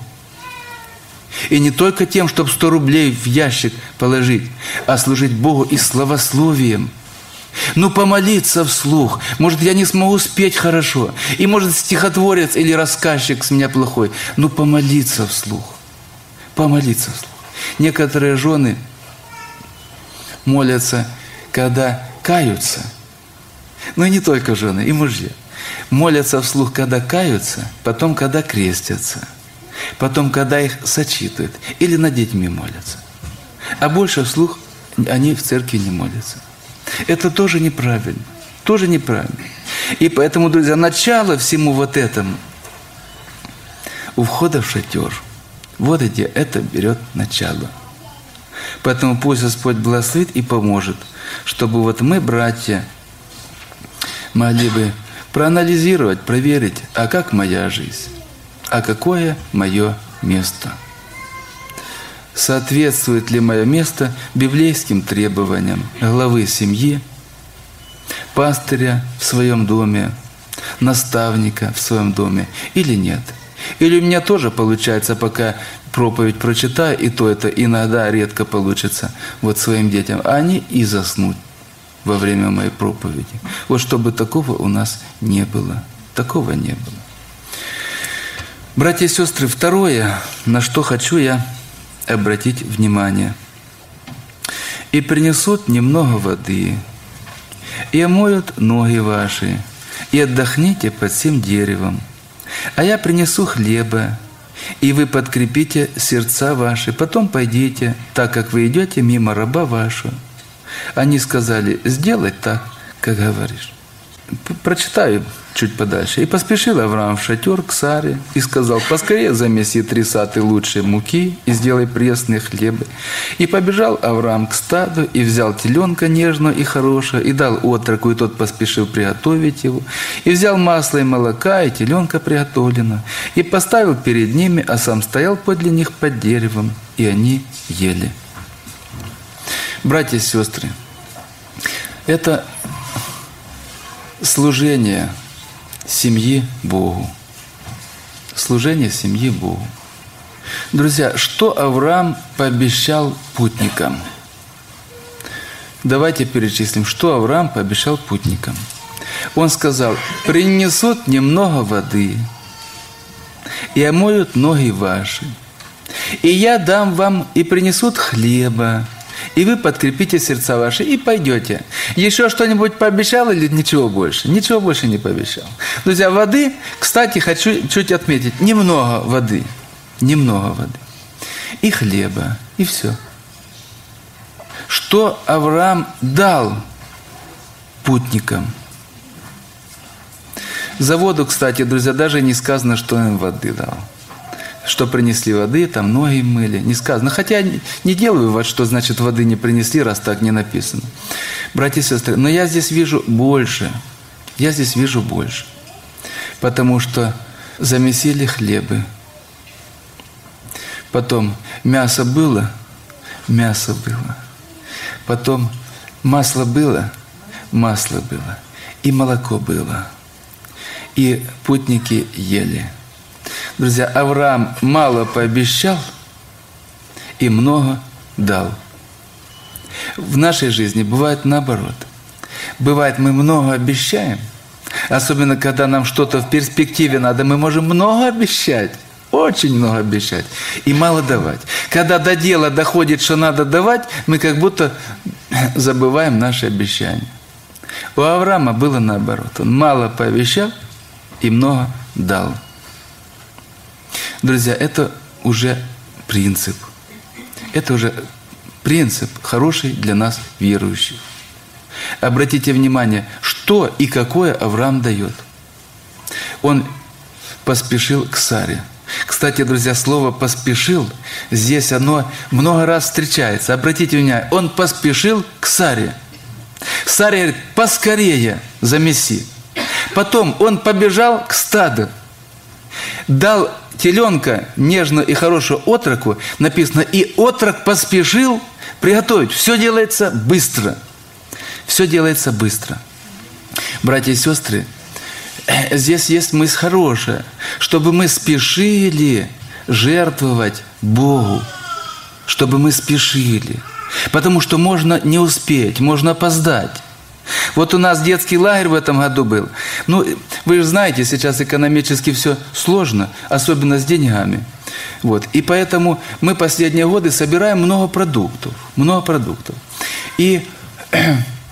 A: И не только тем, чтобы 100 рублей в ящик положить, а служить Богу и славословием. Помолиться вслух. Может, я не смогу спеть хорошо. И может, стихотворец или рассказчик с меня плохой. Помолиться вслух. Помолиться вслух. Некоторые жены молятся, когда каются. Но и не только жены, и мужья. Молятся вслух, когда каются, потом, когда крестятся, потом, когда их сочитывают, или над детьми молятся. А больше вслух они в церкви не молятся. Это тоже неправильно. Тоже неправильно. И поэтому, друзья, начало всему вот этому у входа в шатер. Вот где это берет начало. Поэтому пусть Господь благословит и поможет, чтобы вот мы, братья, могли бы проанализировать, проверить, а как моя жизнь, а какое мое место. Соответствует ли мое место библейским требованиям главы семьи, пастыря в своем доме, наставника в своем доме или нет? Или у меня тоже получается, пока проповедь прочитаю, и то это иногда редко получится вот своим детям, а они и заснут во время моей проповеди. Вот чтобы такого у нас не было. Такого не было. Братья и сестры, второе, на что хочу я обратить внимание. «И принесут немного воды, и омоют ноги ваши, и отдохните под сим деревом. А я принесу хлеба, и вы подкрепите сердца ваши, потом пойдите, так как вы идете мимо раба вашего». Они сказали: «Сделай так, как говоришь». Прочитаю чуть подальше. «И поспешил Авраам в шатер к Саре и сказал: поскорее замеси 3 саты лучшей муки и сделай пресные хлебы. И побежал Авраам к стаду и взял теленка нежного и хорошего и дал отроку, и тот поспешил приготовить его. И взял масло и молока и теленка приготовленного и поставил перед ними, а сам стоял подле них под деревом, и они ели». Братья и сестры, это служение семьи Богу. Служение семьи Богу. Друзья, что Авраам пообещал путникам? Давайте перечислим, что Авраам пообещал путникам. Он сказал: «Принесут немного воды и омоют ноги ваши, и я дам вам, и принесут хлеба, и вы подкрепите сердца ваши, и пойдете». Еще что-нибудь пообещал или ничего больше? Ничего больше не пообещал. Друзья, воды, кстати, хочу чуть отметить, немного воды. Немного воды. И хлеба, и все. Что Авраам дал путникам? За воду, кстати, друзья, даже не сказано, что он им воды дал. Что принесли воды, там ноги мыли, не сказано. Хотя не делаю вот, что значит воды не принесли, раз так не написано. Братья и сестры, но я здесь вижу больше. Я здесь вижу больше. Потому что замесили хлебы. Потом мясо было, мясо было. Потом масло было, масло было. И молоко было. И путники ели. Друзья, Авраам мало пообещал и много дал. В нашей жизни бывает наоборот. Бывает, мы много обещаем, особенно когда нам что-то в перспективе надо, мы можем много обещать, очень много обещать, и мало давать. Когда до дела доходит, что надо давать, мы как будто забываем наши обещания. У Авраама было наоборот. Он мало пообещал и много дал. Друзья, это уже принцип. Это уже принцип хороший для нас, верующих. Обратите внимание, что и какое Авраам дает. Он поспешил к Саре. Кстати, друзья, слово «поспешил», здесь оно много раз встречается. Обратите внимание, он поспешил к Саре. Сара говорит: поскорее замеси. Потом он побежал к стаду. Дал теленка нежно и хорошего отроку, написано, и отрок поспешил приготовить. Все делается быстро. Все делается быстро. Братья и сестры, здесь есть мысль хорошая, чтобы мы спешили жертвовать Богу, чтобы мы спешили. Потому что можно не успеть, можно опоздать. Вот у нас детский лагерь в этом году был. Ну, вы же знаете, сейчас экономически все сложно, особенно с деньгами. Вот. И поэтому мы последние годы собираем много продуктов. Много продуктов. И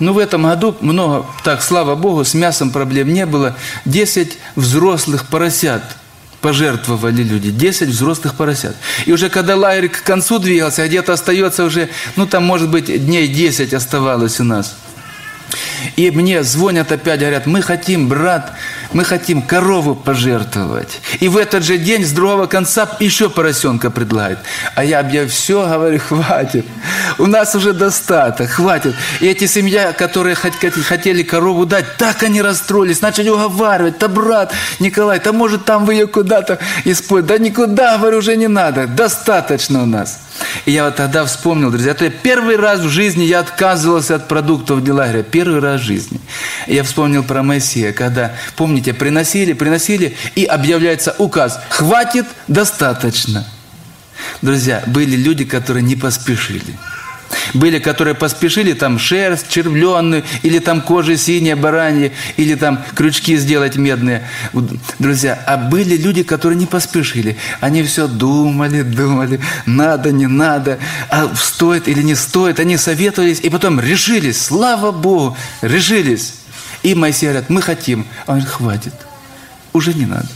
A: в этом году много, так, слава Богу, с мясом проблем не было. 10 взрослых поросят пожертвовали люди, 10 взрослых поросят. И уже когда лагерь к концу двигался, где-то остается уже, там, может быть, дней 10 оставалось у нас. И мне звонят опять, говорят, мы хотим, брат, мы хотим корову пожертвовать. И в этот же день с другого конца еще поросенка предлагают. А я все говорю, хватит. У нас уже достаток, хватит. И эти семья, которые хотели корову дать, так они расстроились, начали уговаривать. Да, брат Николай, да может там вы ее куда-то используете. Да никуда, говорю, уже не надо, достаточно у нас. И я вот тогда вспомнил, друзья, это первый раз в жизни я отказывался от продуктов для лагеря. Первый раз в жизни. И я вспомнил про Моисея, когда, помните, приносили, и объявляется указ. Хватит, достаточно. Друзья, были люди, которые не поспешили. Были, которые поспешили, там шерсть червленную, или там кожа синяя, баранья, или там крючки сделать медные. Друзья, а были люди, которые не поспешили. Они все думали, надо, не надо, а стоит или не стоит. Они советовались, и потом решились, слава Богу, решились. И Моисей говорит, мы хотим. А он говорит, хватит, уже не надо.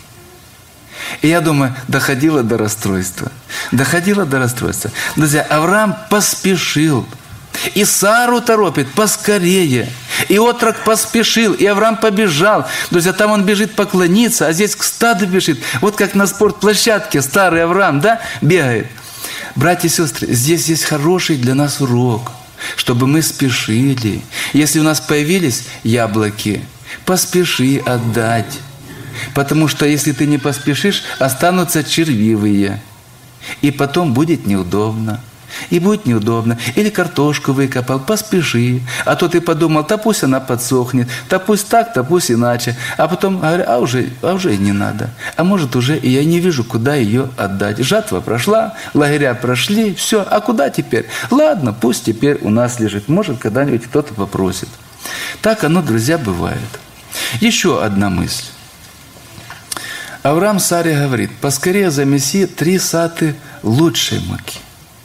A: И я думаю, доходило до расстройства. Друзья, Авраам поспешил. И Сару торопит поскорее. И отрок поспешил, и Авраам побежал. Друзья, там он бежит поклониться, а здесь к стаду бежит. Вот как на спортплощадке старый Авраам, да, бегает. Братья и сестры, здесь есть хороший для нас урок, чтобы мы спешили. Если у нас появились яблоки, поспеши отдать. Потому что если ты не поспешишь, останутся червивые. И потом будет неудобно. Или картошку выкопал, поспеши. А то ты подумал, да пусть она подсохнет, да пусть так, да пусть иначе. А потом говорю, а уже и не надо. А может уже и я не вижу, куда ее отдать. Жатва прошла, лагеря прошли, все. А куда теперь? Ладно, пусть теперь у нас лежит. Может, когда-нибудь кто-то попросит. Так оно, друзья, бывает. Еще одна мысль. Авраам Саре говорит, поскорее замеси 3 саты лучшей муки.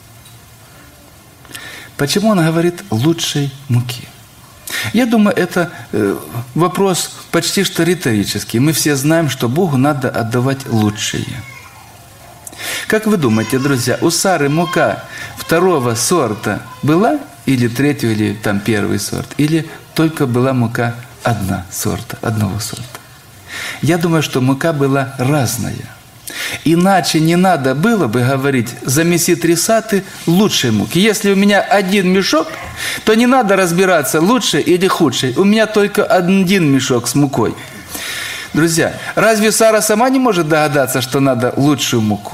A: Почему он говорит лучшей муки? Я думаю, это вопрос почти что риторический. Мы все знаем, что Богу надо отдавать лучшее. Как вы думаете, друзья, у Сары мука 2-го сорта была? Или 3-го, или там 1-й сорт? Или только была мука одного сорта? Я думаю, что мука была разная. Иначе не надо было бы говорить, замеси 3 саты лучшей муки. Если у меня 1 мешок, то не надо разбираться, лучший или худший. У меня только 1 мешок с мукой. Друзья, разве Сара сама не может догадаться, что надо лучшую муку?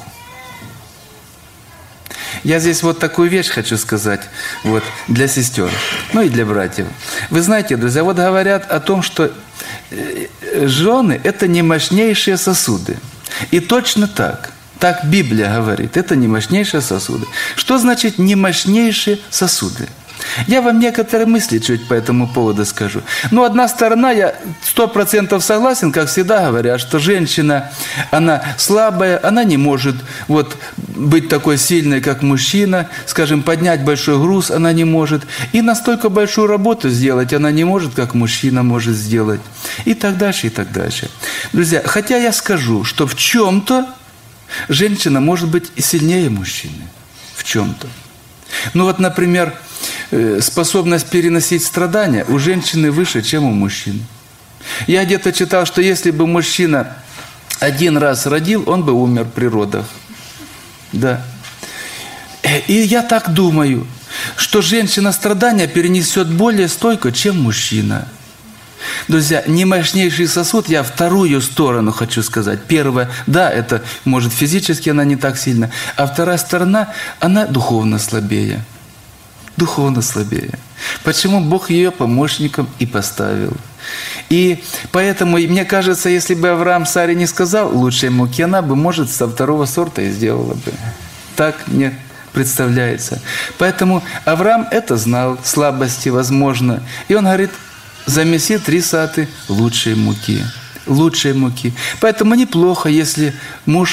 A: Я здесь вот такую вещь хочу сказать для сестер, и для братьев. Вы знаете, друзья, вот говорят о том, что жены – это не мощнейшие сосуды. И точно так. Так Библия говорит, это не мощнейшие сосуды. Что значит не мощнейшие сосуды? Я вам некоторые мысли чуть по этому поводу скажу. Одна сторона, я 100% согласен, как всегда говорят, что женщина, она слабая, она не может быть такой сильной, как мужчина, скажем, поднять большой груз она не может, и настолько большую работу сделать она не может, как мужчина может сделать, и так дальше, и так дальше. Друзья, хотя я скажу, что в чем-то женщина может быть и сильнее мужчины, в чем-то. Например, способность переносить страдания у женщины выше, чем у мужчин. Я где-то читал, что если бы мужчина 1 раз родил, он бы умер при родах. Да. И я так думаю, что женщина страдания перенесет более стойко, чем мужчина. Друзья, не мощнейший сосуд, я 2-ю сторону хочу сказать. Первая, да, это может физически она не так сильно, а 2-я сторона, она духовно слабее. Почему Бог ее помощником и поставил? И поэтому, мне кажется, если бы Авраам Саре не сказал лучшей муки, она бы, может, со 2-го сорта и сделала бы. Так мне представляется. Поэтому Авраам это знал, слабости, возможно. И он говорит, замеси 3 саты лучшей муки. Поэтому неплохо, если муж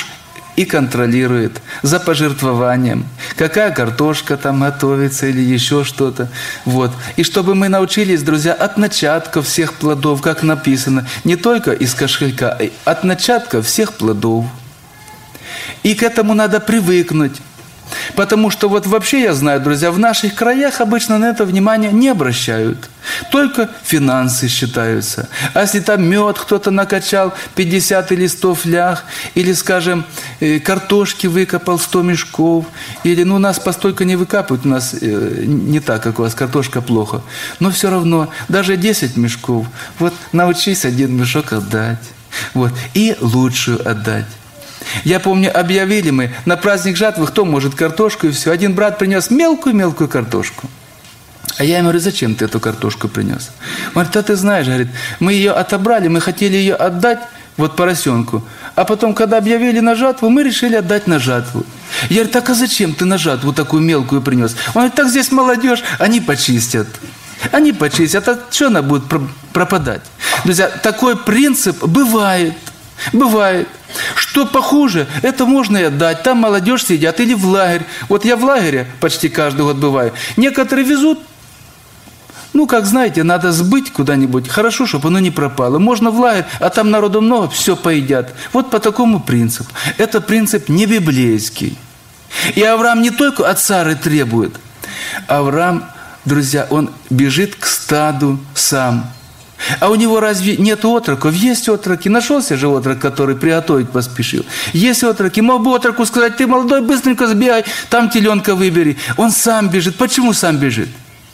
A: и контролирует за пожертвованием, какая картошка там готовится или еще что-то. Вот. И чтобы мы научились, друзья, от начатков всех плодов, как написано, не только из кошелька, а от начатка всех плодов. И к этому надо привыкнуть. Потому что вот вообще я знаю, друзья, в наших краях обычно на это внимание не обращают. Только финансы считаются. А если там мед кто-то накачал, 50 или 100 фляг, или, скажем, картошки выкопал 100 мешков, или, у нас постолько не выкапывают, у нас не так, как у вас, картошка плохо. Но все равно, даже 10 мешков, вот научись 1 мешок отдать. Вот, и лучшую отдать. Я помню, объявили мы на праздник жатвы, кто может картошку, и все. Один брат принес мелкую-мелкую картошку. А я ему говорю, зачем ты эту картошку принес? Он говорит, а ты знаешь, говорит, мы ее отобрали, мы хотели ее отдать вот поросенку. А потом, когда объявили на жатву, мы решили отдать на жатву. Я говорю, так а зачем ты на жатву такую мелкую принес? Он говорит, так здесь молодежь, они почистят. Они почистят, а что она будет пропадать? Друзья, такой принцип бывает. Бывает. Что похуже, это можно и отдать. Там молодежь сидят или в лагерь. Вот я в лагере почти каждый год бываю. Некоторые везут, как знаете, надо сбыть куда-нибудь. Хорошо, чтобы оно не пропало. Можно в лагерь, а там народу много, все поедят. Вот по такому принципу. Это принцип не библейский. И Авраам не только от Сары требует. Авраам, друзья, он бежит к стаду сам. А у него разве нет отроков? Есть отроки. Нашелся же отрок, который приготовить поспешил. Есть отроки. Мог бы отроку сказать, ты молодой, быстренько сбегай, там теленка выбери. Он сам бежит. Почему сам бежит?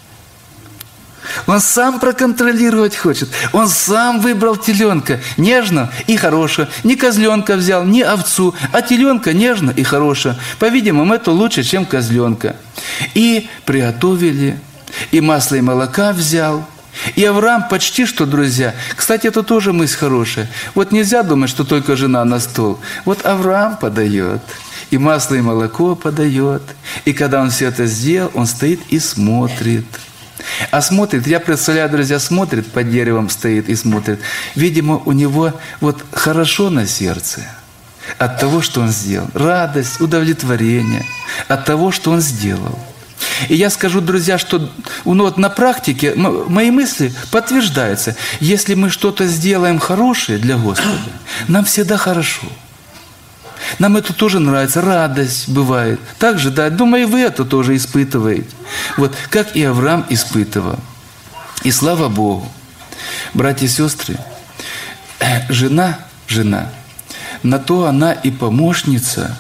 A: Он сам проконтролировать хочет. Он сам выбрал теленка. Нежно и хорошего. Не козленка взял, не овцу, а теленка нежно и хорошего. По-видимому, это лучше, чем козленка. И приготовили, и масло, и молока взял. И Авраам почти что, друзья, кстати, это тоже мысль хорошая. Вот нельзя думать, что только жена на стол. Вот Авраам подает, и масло, и молоко подает. И когда он все это сделал, он стоит и смотрит. А смотрит, я представляю, друзья, смотрит, под деревом стоит и смотрит. Видимо, у него вот хорошо на сердце от того, что он сделал. Радость, удовлетворение от того, что он сделал. И я скажу, друзья, что на практике мои мысли подтверждаются. Если мы что-то сделаем хорошее для Господа, нам всегда хорошо. Нам это тоже нравится, радость бывает. Так же, да, думаю, вы это тоже испытываете. Вот, как и Авраам испытывал. И слава Богу, братья и сестры, жена, на то она и помощница,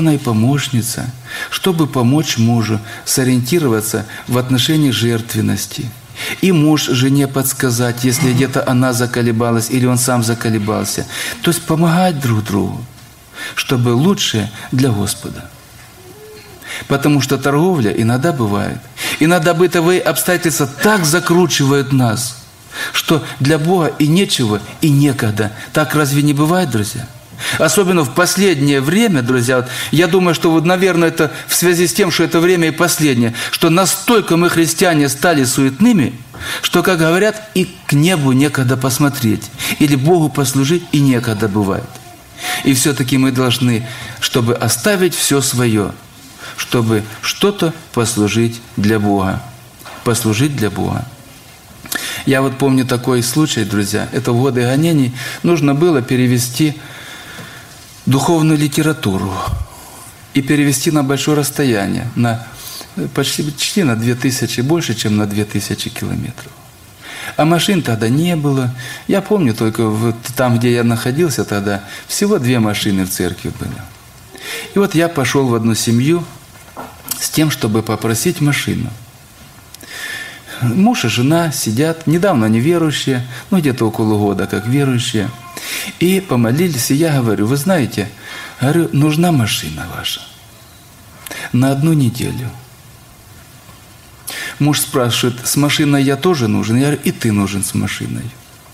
A: чтобы помочь мужу сориентироваться в отношении жертвенности. И муж жене подсказать, если где-то она заколебалась или он сам заколебался. То есть помогать друг другу, чтобы лучше для Господа. Потому что торговля иногда бывает. Иногда бытовые обстоятельства так закручивают нас, что для Бога и нечего, и некогда. Так разве не бывает, друзья? Особенно в последнее время, друзья, вот я думаю, что, наверное, это в связи с тем, что это время и последнее, что настолько мы, христиане, стали суетными, что, как говорят, и к небу некогда посмотреть, или Богу послужить и некогда бывает. И все-таки мы должны, чтобы оставить все свое, чтобы что-то послужить для Бога. Послужить для Бога. Я вот помню такой случай, друзья, это в годы гонений, нужно было перевести духовную литературу и перевести на большое расстояние, почти на 2000, больше, чем на 2000 километров. А машин тогда не было. Я помню только там, где я находился тогда, всего 2 машины в церкви были. И вот я пошел в одну семью с тем, чтобы попросить машину. Муж и жена сидят, недавно они верующие, где-то около года как верующие. И помолились, и я говорю, вы знаете, нужна машина ваша на 1 неделю. Муж спрашивает, с машиной я тоже нужен? Я говорю, и ты нужен с машиной.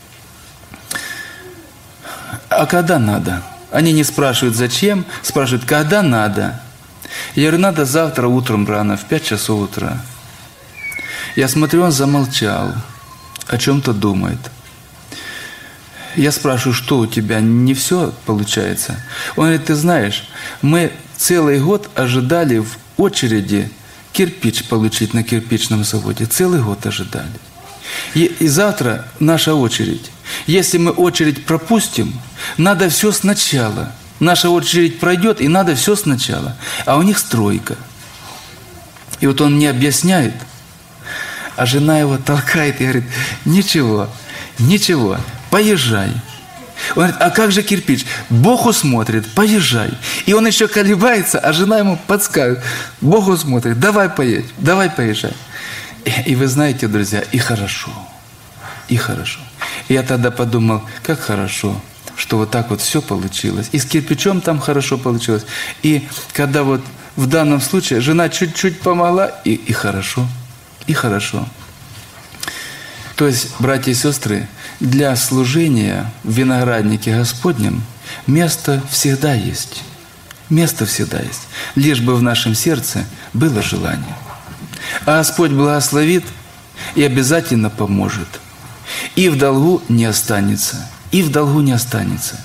A: А когда надо? Они не спрашивают, зачем, спрашивают, когда надо. Я говорю, надо завтра утром рано, в 5 часов утра. Я смотрю, он замолчал, о чем-то думает. Я спрашиваю, что у тебя не все получается? Он говорит, ты знаешь, мы целый год ожидали в очереди кирпич получить на кирпичном заводе. Целый год ожидали. И завтра наша очередь. Если мы очередь пропустим, надо все сначала. Наша очередь пройдет, и надо все сначала. А у них стройка. И вот он мне объясняет, а жена его толкает и говорит, ничего, ничего, поезжай. Он говорит, а как же кирпич? Бог усмотрит, поезжай. И он еще колебается, а жена ему подсказывает, Бог усмотрит, давай поедь, давай поезжай. И вы знаете, друзья, и хорошо, и хорошо. И я тогда подумал, как хорошо, что вот так вот все получилось. И с кирпичом там хорошо получилось. И когда вот в данном случае жена чуть-чуть помогла, и хорошо, и хорошо. То есть, братья и сестры, для служения в винограднике Господнем место всегда есть. Место всегда есть. Лишь бы в нашем сердце было желание. А Господь благословит и обязательно поможет. И в долгу не останется. И в долгу не останется.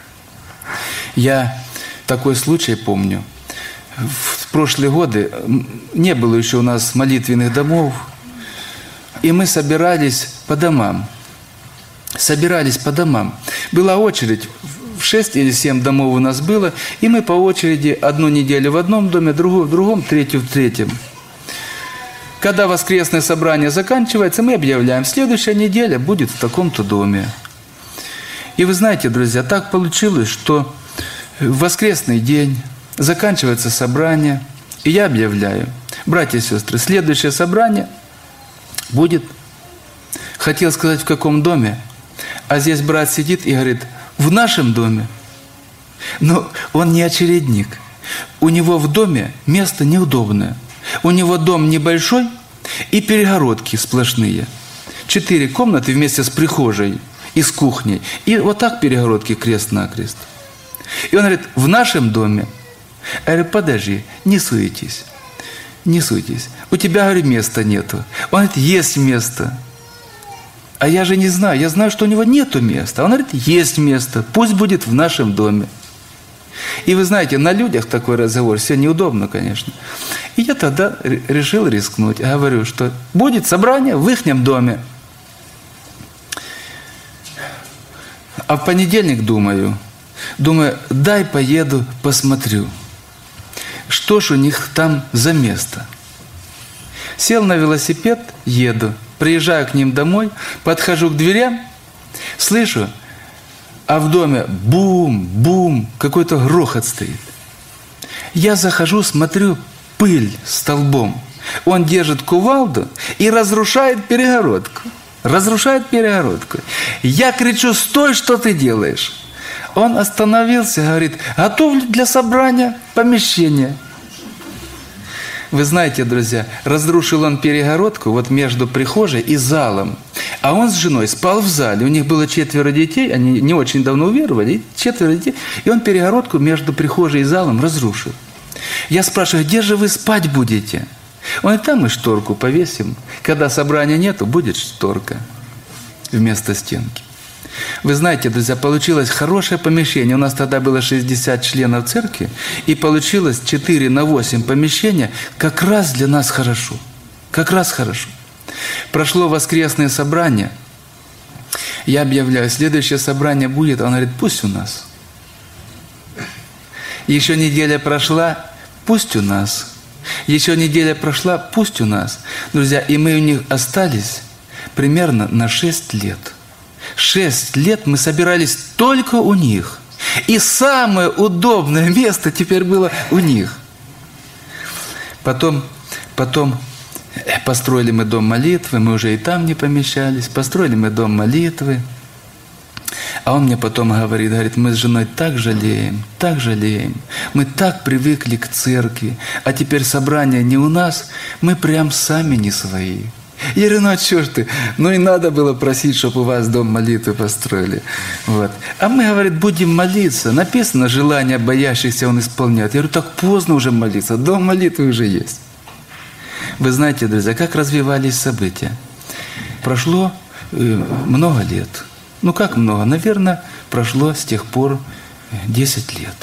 A: Я такой случай помню. В прошлые годы не было еще у нас молитвенных домов. И мы собирались по домам. Собирались по домам. Была очередь, 6 или 7 домов у нас было, и мы по очереди одну неделю в одном доме, другую в другом, третью в третьем. Когда воскресное собрание заканчивается, мы объявляем, следующая неделя будет в таком-то доме. И вы знаете, друзья, так получилось, что в воскресный день заканчивается собрание, и я объявляю, братья и сестры, следующее собрание будет, хотел сказать, в каком доме, а здесь брат сидит и говорит, в нашем доме. Но он не очередник. У него в доме место неудобное. У него дом небольшой и перегородки сплошные. 4 комнаты вместе с прихожей и с кухней. И вот так перегородки крест-накрест. И он говорит, в нашем доме. Я говорю, подожди, не суетись. Не суетись. У тебя, говорю, места нету. Он говорит, есть место. А я же не знаю. Я знаю, что у него нету места. Он говорит, есть место. Пусть будет в нашем доме. И вы знаете, на людях такой разговор, все неудобно, конечно. И я тогда решил рискнуть. Я говорю, что будет собрание в ихнем доме. А в понедельник думаю, дай поеду, посмотрю, что ж у них там за место. Сел на велосипед, еду, приезжаю к ним домой, подхожу к дверям, слышу, а в доме бум-бум, какой-то грохот стоит. Я захожу, смотрю, пыль столбом. Он держит кувалду и разрушает перегородку. Разрушает перегородку. Я кричу, стой, что ты делаешь? Он остановился, говорит, готов для собрания помещение. Вы знаете, друзья, разрушил он перегородку вот между прихожей и залом. А он с женой спал в зале. У них было 4 детей, они не очень давно уверовали, 4 детей. И он перегородку между прихожей и залом разрушил. Я спрашиваю, где же вы спать будете? Он говорит, там мы шторку повесим. Когда собрания нету, будет шторка вместо стенки. Вы знаете, друзья, получилось хорошее помещение. У нас тогда было 60 членов церкви, и получилось 4/8 помещения. Как раз для нас хорошо. Как раз хорошо. Прошло воскресное собрание. Я объявляю, следующее собрание будет. Он говорит, пусть у нас. Еще неделя прошла, пусть у нас. Еще неделя прошла, пусть у нас. Друзья, и мы у них остались примерно на 6 лет. 6 лет мы собирались только у них. И самое удобное место теперь было у них. Потом построили мы дом молитвы, мы уже и там не помещались. Построили мы дом молитвы. А он мне потом говорит, мы с женой так жалеем. Мы так привыкли к церкви, а теперь собрание не у нас, мы прям сами не свои. Я говорю, ну а что ж ты? Ну и надо было просить, чтобы у вас дом молитвы построили. Вот. А мы, говорит, будем молиться. Написано, желания боящихся он исполняет. Я говорю, так поздно уже молиться, дом молитвы уже есть. Вы знаете, друзья, как развивались события. Прошло много лет. Ну как много? Наверное, прошло с тех пор 10 лет.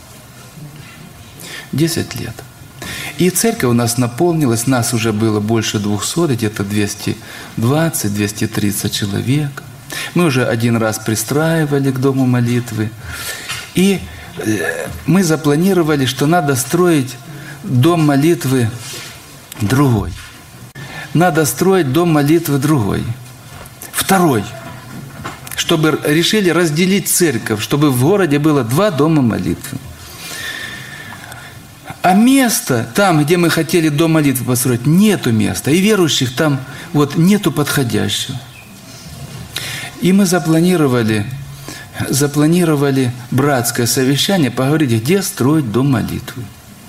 A: 10 лет. И церковь у нас наполнилась, нас уже было больше 200, где-то 220-230 человек. Мы уже один раз пристраивали к дому молитвы. И мы запланировали, что надо строить дом молитвы другой. Надо строить дом молитвы другой. Второй. Чтобы решили разделить церковь, чтобы в городе было 2 дома молитвы. А места там, где мы хотели дом молитвы построить, нету места. И верующих там вот нету подходящего. И мы запланировали братское совещание, поговорить, где строить дом молитвы.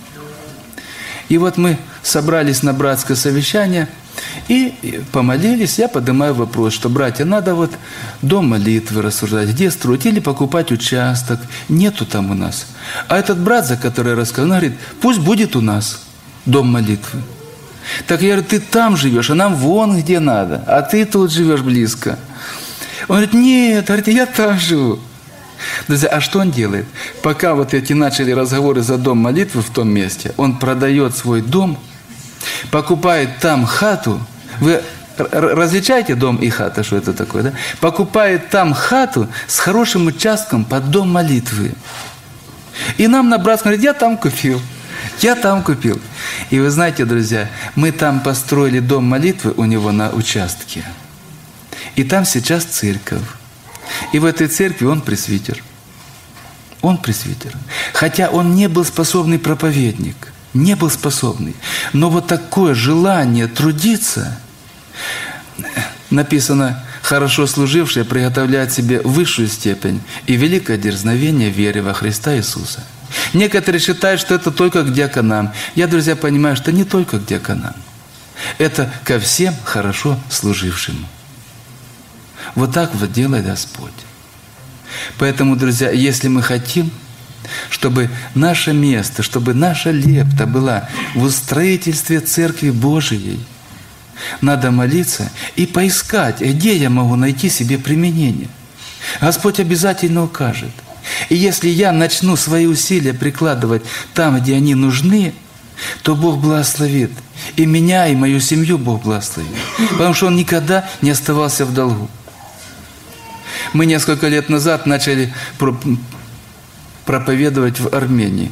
A: И вот мы собрались на братское совещание и помолились. Я поднимаю вопрос, что, братья, надо вот дом молитвы рассуждать, где строить или покупать участок. Нету там у нас. А этот брат, за который я рассказал, он говорит, пусть будет у нас дом молитвы. Так я говорю, ты там живешь, а нам вон где надо, а ты тут живешь близко. Он говорит, нет, говорит, я там живу. Друзья, а что он делает? Пока вот эти начали разговоры за дом молитвы в том месте, он продает свой дом, покупает там хату. Вы различаете дом и хата, что это такое, да? Покупает там хату с хорошим участком под дом молитвы. И нам на братском говорит, я там купил. Я там купил. И вы знаете, друзья, мы там построили дом молитвы у него на участке. И там сейчас церковь. И в этой церкви он пресвитер. Он пресвитер. Хотя он не был способный проповедник. Не был способный. Но вот такое желание трудиться, написано, хорошо служившие приготовляют себе высшую степень и великое дерзновение веры во Христа Иисуса. Некоторые считают, что это только к диаконам. Я, друзья, понимаю, что не только к диаконам. Это ко всем хорошо служившим. Вот так вот делает Господь. Поэтому, друзья, если мы хотим, чтобы наше место, чтобы наша лепта была в строительстве Церкви Божией, надо молиться и поискать, где я могу найти себе применение. Господь обязательно укажет. И если я начну свои усилия прикладывать там, где они нужны, то Бог благословит. И меня, и мою семью Бог благословит. Потому что Он никогда не оставался в долгу. Мы несколько лет назад начали проповедовать в Армении.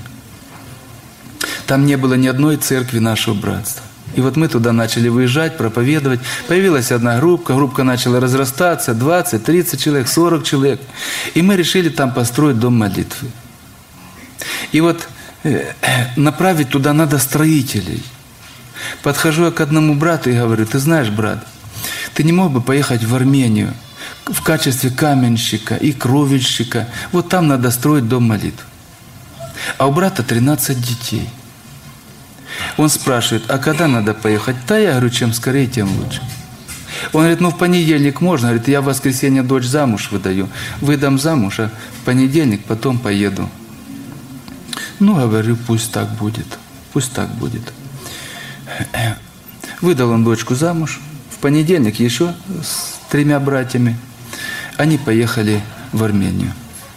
A: Там не было ни одной церкви нашего братства. И вот мы туда начали выезжать, проповедовать. Появилась одна группа начала разрастаться, 20, 30 человек, 40 человек. И мы решили там построить дом молитвы. И вот направить туда надо строителей. Подхожу я к одному брату и говорю, ты знаешь, брат, ты не мог бы поехать в Армению в качестве каменщика и кровельщика? Вот там надо строить дом молитвы. А у брата 13 детей. Он спрашивает, а когда надо поехать? Да, я говорю, чем скорее, тем лучше. Он говорит, ну в понедельник можно. Говорит, я в воскресенье дочь замуж выдаю. Выдам замуж, а в понедельник потом поеду. Ну, говорю, пусть так будет. Пусть так будет. Выдал он дочку замуж. В понедельник еще с 3 братьями они поехали в Армению.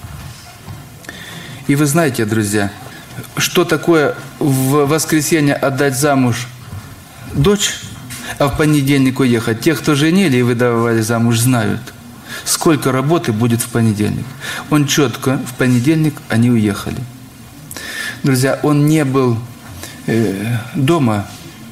A: И вы знаете, друзья, что такое в воскресенье отдать замуж дочь, а в понедельник уехать? Те, кто женили и выдавали замуж, знают, сколько работы будет в понедельник. Он четко, в понедельник они уехали. Друзья, он не был дома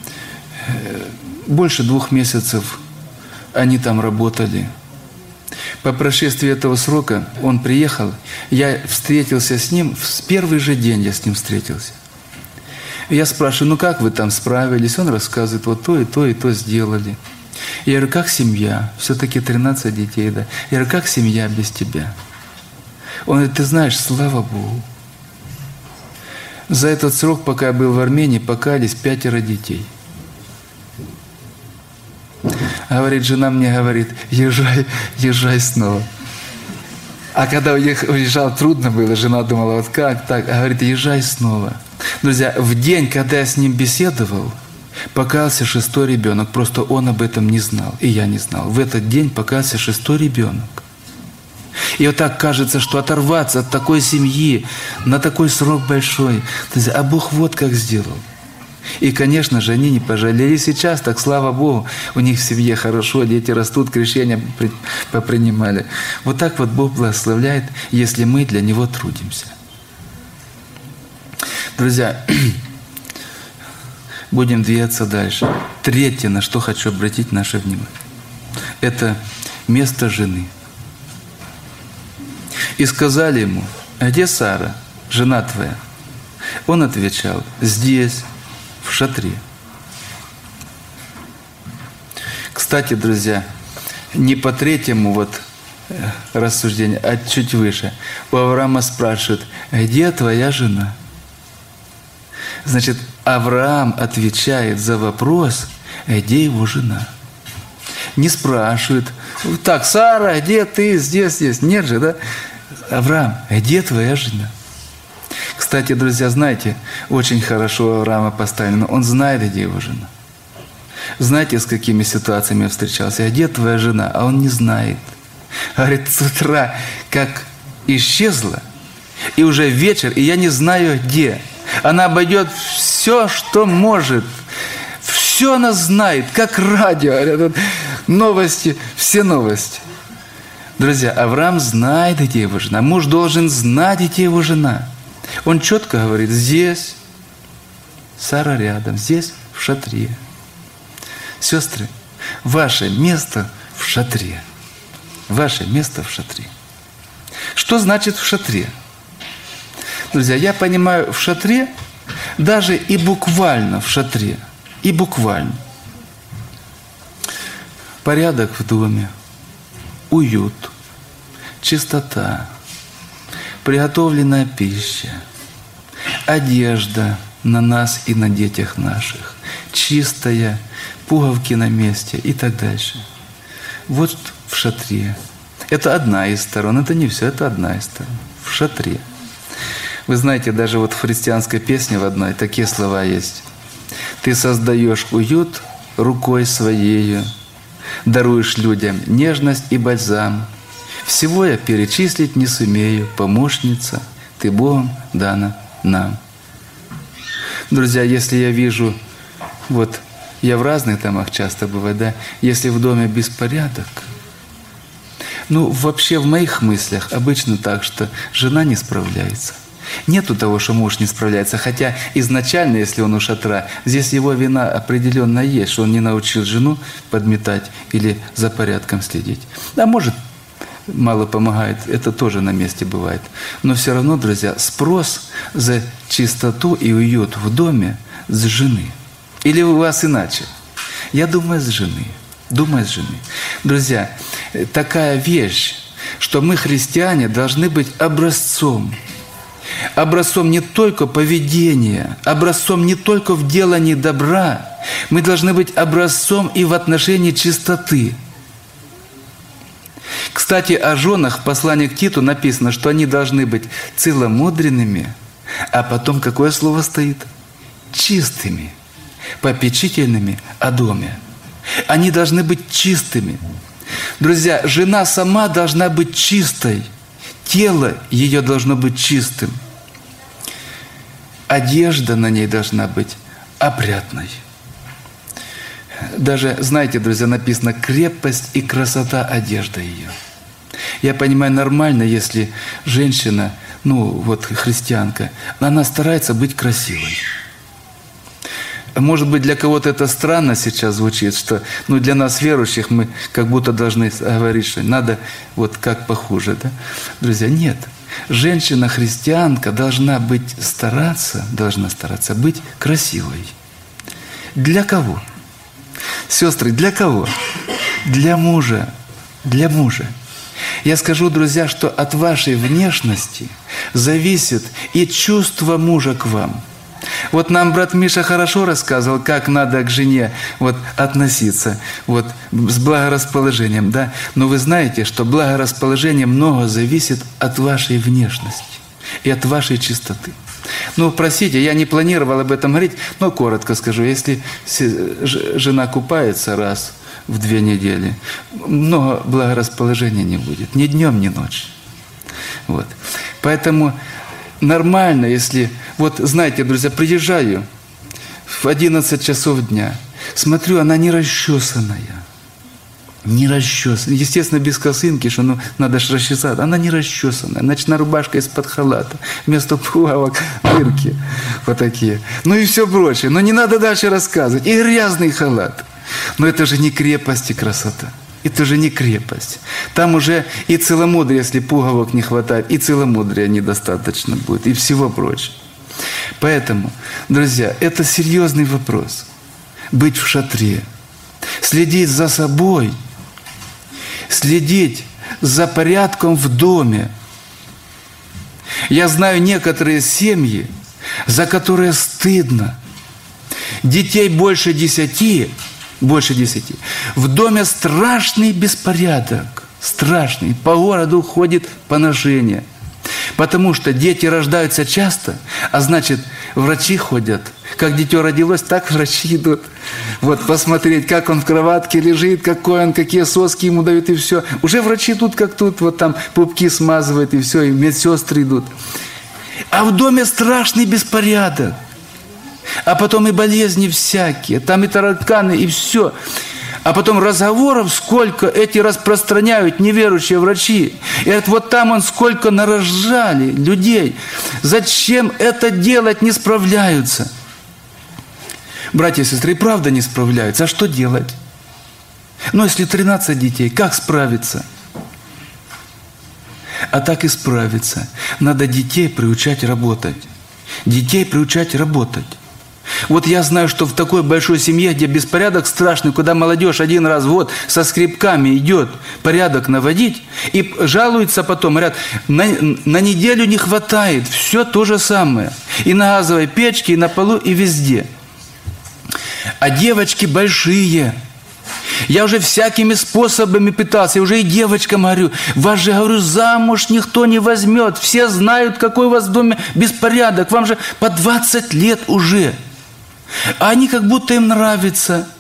A: больше 2 месяцев, они там работали. По прошествии этого срока он приехал, я встретился с ним, в первый же день я с ним встретился. Я спрашиваю, ну как вы там справились? Он рассказывает, вот то и то и то сделали. Я говорю, как семья? Все-таки 13 детей, да. Я говорю, как семья без тебя? Он говорит, ты знаешь, слава Богу. За этот срок, пока я был в Армении, покаялись 5 детей. Говорит, жена мне говорит, езжай снова. А когда уезжал, трудно было, жена думала, вот как так? Говорит, езжай снова. Друзья, в день, когда я с ним беседовал, покаялся 6-й ребенок. Просто он об этом не знал, и я не знал. В этот день покаялся 6-й ребенок. И вот так кажется, что оторваться от такой семьи на такой срок большой. А Бог вот как сделал. И, конечно же, они не пожалели. Сейчас, так слава Богу, у них в семье хорошо, дети растут, крещения попринимали. Вот так вот Бог благословляет, если мы для Него трудимся. Друзья, будем двигаться дальше. Третье, на что хочу обратить наше внимание, это место жены. И сказали ему: а где Сара, жена твоя? Он отвечал: здесь, в шатре. Кстати, друзья, не по третьему вот рассуждению, а чуть выше. У Авраама спрашивают: где твоя жена? Значит, Авраам отвечает за вопрос, где его жена. Не спрашивает: так, Сара, где ты? Здесь. Нет же, да? Авраам, где твоя жена? Кстати, друзья, знаете, очень хорошо Авраама поставлено. Он знает, где его жена. Знаете, с какими ситуациями я встречался? А где твоя жена? А он не знает. Говорит, с утра как исчезла, и уже вечер, и я не знаю где. Она обойдет все, что может. Все она знает, как радио. Новости, все новости. Друзья, Авраам знает, где его жена. Муж должен знать, где его жена. Он четко говорит: здесь, Сара рядом, здесь, в шатре. Сестры, ваше место в шатре. Ваше место в шатре. Что значит в шатре? Друзья, я понимаю, в шатре, даже и буквально в шатре, и буквально. Порядок в доме, уют, чистота, приготовленная пища, одежда на нас и на детях наших, чистая, пуговки на месте и так дальше. Вот в шатре. Это одна из сторон, это не все, это одна из сторон. В шатре. Вы знаете, даже вот в христианской песне в одной такие слова есть. Ты создаешь уют рукой своею, даруешь людям нежность и бальзам. Всего я перечислить не сумею, помощница, ты Богом дана нам. Друзья, если я вижу, вот я в разных домах часто бываю, да, если в доме беспорядок, вообще в моих мыслях обычно так, что жена не справляется. Нету того, что муж не справляется, хотя изначально, если он у шатра, здесь его вина определенно есть, что он не научил жену подметать или за порядком следить. А может, мало помогает, это тоже на месте бывает. Но все равно, друзья, спрос за чистоту и уют в доме с жены. Или у вас иначе? Я думаю, с жены. Друзья, такая вещь, что мы, христиане, должны быть образцом. Образцом не только поведения, образцом не только в делании добра. Мы должны быть образцом и в отношении чистоты. Кстати, о женах в послании к Титу написано, что они должны быть целомудренными, а потом какое слово стоит? Чистыми, попечительными о доме. Они должны быть чистыми. Друзья, жена сама должна быть чистой. Тело ее должно быть чистым. Одежда на ней должна быть опрятной. Даже, знаете, друзья, написано крепость и красота одежды ее. Я понимаю, нормально, если женщина, христианка, она старается быть красивой. Может быть, для кого-то это странно сейчас звучит, что для нас, верующих, мы как будто должны говорить, что надо как похуже. Да? Друзья, нет. Женщина-христианка должна стараться быть красивой. Для кого? Сестры, для кого? Для мужа. Для мужа. Я скажу, друзья, что от вашей внешности зависит и чувство мужа к вам. Вот нам брат Миша хорошо рассказывал, как надо к жене относиться с благорасположением, да? Но вы знаете, что благорасположение много зависит от вашей внешности и от вашей чистоты. Простите, я не планировал об этом говорить, но коротко скажу. Если жена купается раз в 2 недели, много благорасположения не будет. Ни днем, ни ночью. Вот. Поэтому нормально, если... Вот знаете, друзья, приезжаю в 11 часов дня, смотрю, она не расчесанная. Не расчесанная. Естественно, без косынки, что надо же расчесать. Она не расчесанная. Ночная рубашка из-под халата. Вместо пуговок дырки. Вот такие. Ну и все прочее. Но не надо дальше рассказывать. И грязный халат. Но это же не крепость и красота. Это же не крепость. Там уже и целомудрия, если пуговок не хватает, и целомудрия недостаточно будет, и всего прочего. Поэтому, друзья, это серьезный вопрос. Быть в шатре. Следить за собой. Следить за порядком в доме. Я знаю некоторые семьи, за которые стыдно. Детей больше 10. В доме страшный беспорядок. Страшный. По городу ходит поношение. Потому что дети рождаются часто, а значит, врачи ходят. Как дитё родилось, так врачи идут. Вот посмотреть, как он в кроватке лежит, какой он, какие соски ему дают, и все. Уже врачи тут, как тут, вот там пупки смазывают, и все, и медсестры идут. А в доме страшный беспорядок. А потом и болезни всякие, там и тараканы, и все. А потом разговоров сколько эти распространяют неверующие врачи. И говорят, вот там он сколько нарожали людей. Зачем это делать, не справляются? Братья и сестры, и правда не справляются. А что делать? Ну, если 13 детей, как справиться? А так и справиться. Надо детей приучать работать. Детей приучать работать. Вот я знаю, что в такой большой семье, где беспорядок страшный, куда молодежь один раз в год со скребками идет порядок наводить, и жалуются потом, говорят, на неделю не хватает, все то же самое. И на газовой печке, и на полу, и везде. А девочки большие. Я уже всякими способами пытался, я уже и девочкам говорю, вас же, говорю, замуж никто не возьмет, все знают, какой у вас в доме беспорядок, вам же по 20 лет уже. А они как будто им нравится.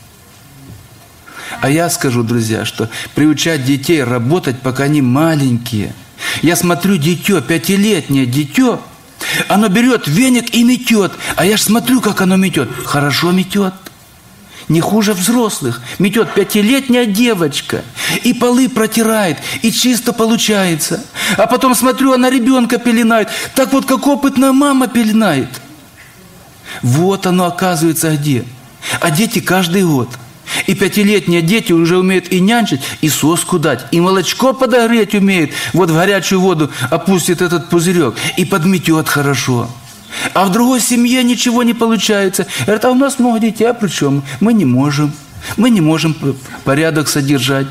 A: А я скажу, друзья, что приучать детей работать, пока они маленькие. Я смотрю, дитё, 5-летнее дитё, оно берет веник и метет. А я ж смотрю, как оно метет. Хорошо метет. Не хуже взрослых. Метет 5-летняя девочка. И полы протирает. И чисто получается. А потом смотрю, она ребенка пеленает. Так вот, как опытная мама пеленает. Вот оно оказывается где. А дети каждый год. И 5-летние дети уже умеют и нянчить, и соску дать, и молочко подогреть умеют. Вот в горячую воду опустит этот пузырек и подметет хорошо. А в другой семье ничего не получается. Говорят, а у нас много детей, а при чем? Мы не можем. Мы не можем порядок содержать.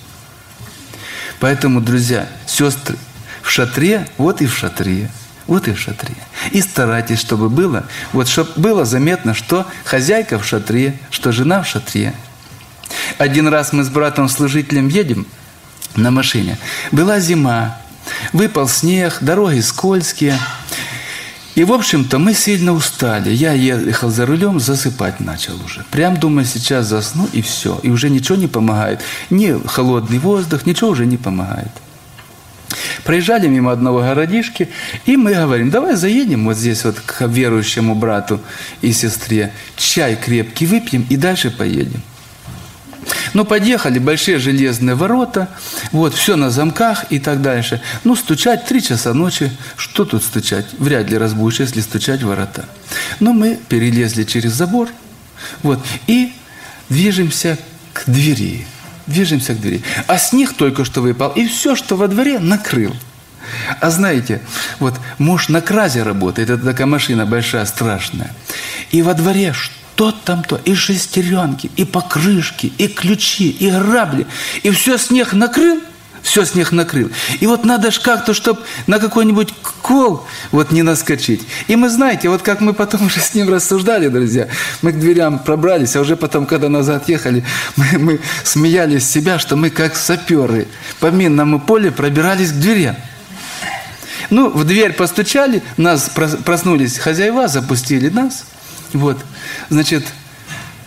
A: Поэтому, друзья, сестры, в шатре, вот и в шатре. Вот и в шатре. И старайтесь, чтобы было, вот чтобы было заметно, что хозяйка в шатре, что жена в шатре. Один раз мы с братом-служителем едем на машине. Была зима, выпал снег, дороги скользкие. И, в общем-то, мы сильно устали. Я ехал за рулем, засыпать начал уже. Прям думаю, сейчас засну, и все. И уже ничего не помогает. Ни холодный воздух, ничего уже не помогает. Проезжали мимо одного городишки, и мы говорим, давай заедем вот здесь вот к верующему брату и сестре, чай крепкий выпьем и дальше поедем. Ну, подъехали, большие железные ворота, вот, все на замках и так дальше. Ну, стучать 3 часа ночи, что тут стучать? Вряд ли разбудишь, если стучать в ворота. Но мы перелезли через забор, вот, и движемся к двери. Движемся к двери. А снег только что выпал, и все, что во дворе, накрыл. А знаете, вот муж на кразе работает, это такая машина большая, страшная. И во дворе что там то, и шестеренки, и покрышки, и ключи, и грабли. И все снег накрыл, все снег накрыл. И вот надо ж как-то, чтобы на какой-нибудь кол вот не наскочить. И мы, знаете, вот как мы потом уже с ним рассуждали, друзья, мы к дверям пробрались, а уже потом, когда назад ехали, мы смеялись с себя, что мы как саперы по минному полю пробирались к дверям. Ну, в дверь постучали, нас проснулись хозяева, запустили нас. Вот, значит,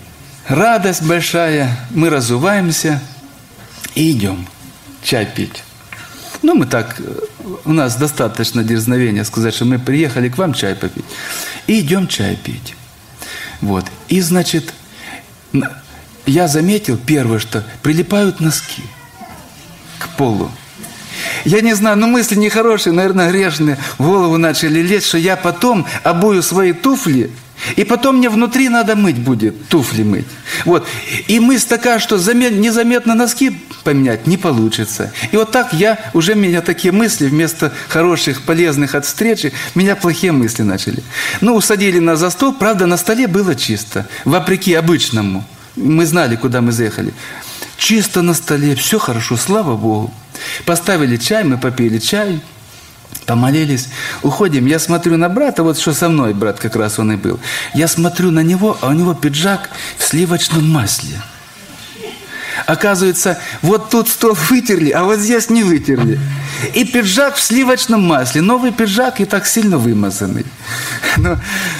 A: Радость большая, мы разуваемся и идем чай пить. Ну, мы так, у нас достаточно дерзновения сказать, что мы приехали к вам чай попить. И идем чай пить. Вот. И, значит, я заметил первое, что прилипают носки к полу. Я не знаю, но мысли нехорошие, наверное, грешные, в голову начали лезть, что я потом обую свои туфли, и потом мне внутри надо мыть будет, туфли мыть. Вот. И мысль такая, что незаметно носки поменять не получится. И вот так меня такие мысли, вместо хороших, полезных от встречи, меня плохие мысли начали. Ну, усадили нас за стол, правда, на столе было чисто, вопреки обычному. Мы знали, куда мы заехали. Чисто на столе, все хорошо, слава Богу. Поставили чай, мы попили чай, помолились, уходим. Я смотрю на брата, вот что со мной брат как раз он и был. Я смотрю на него, а у него пиджак в сливочном масле. Оказывается, вот тут стол вытерли, а вот здесь не вытерли. И пиджак в сливочном масле. Новый пиджак и так сильно вымазанный. Но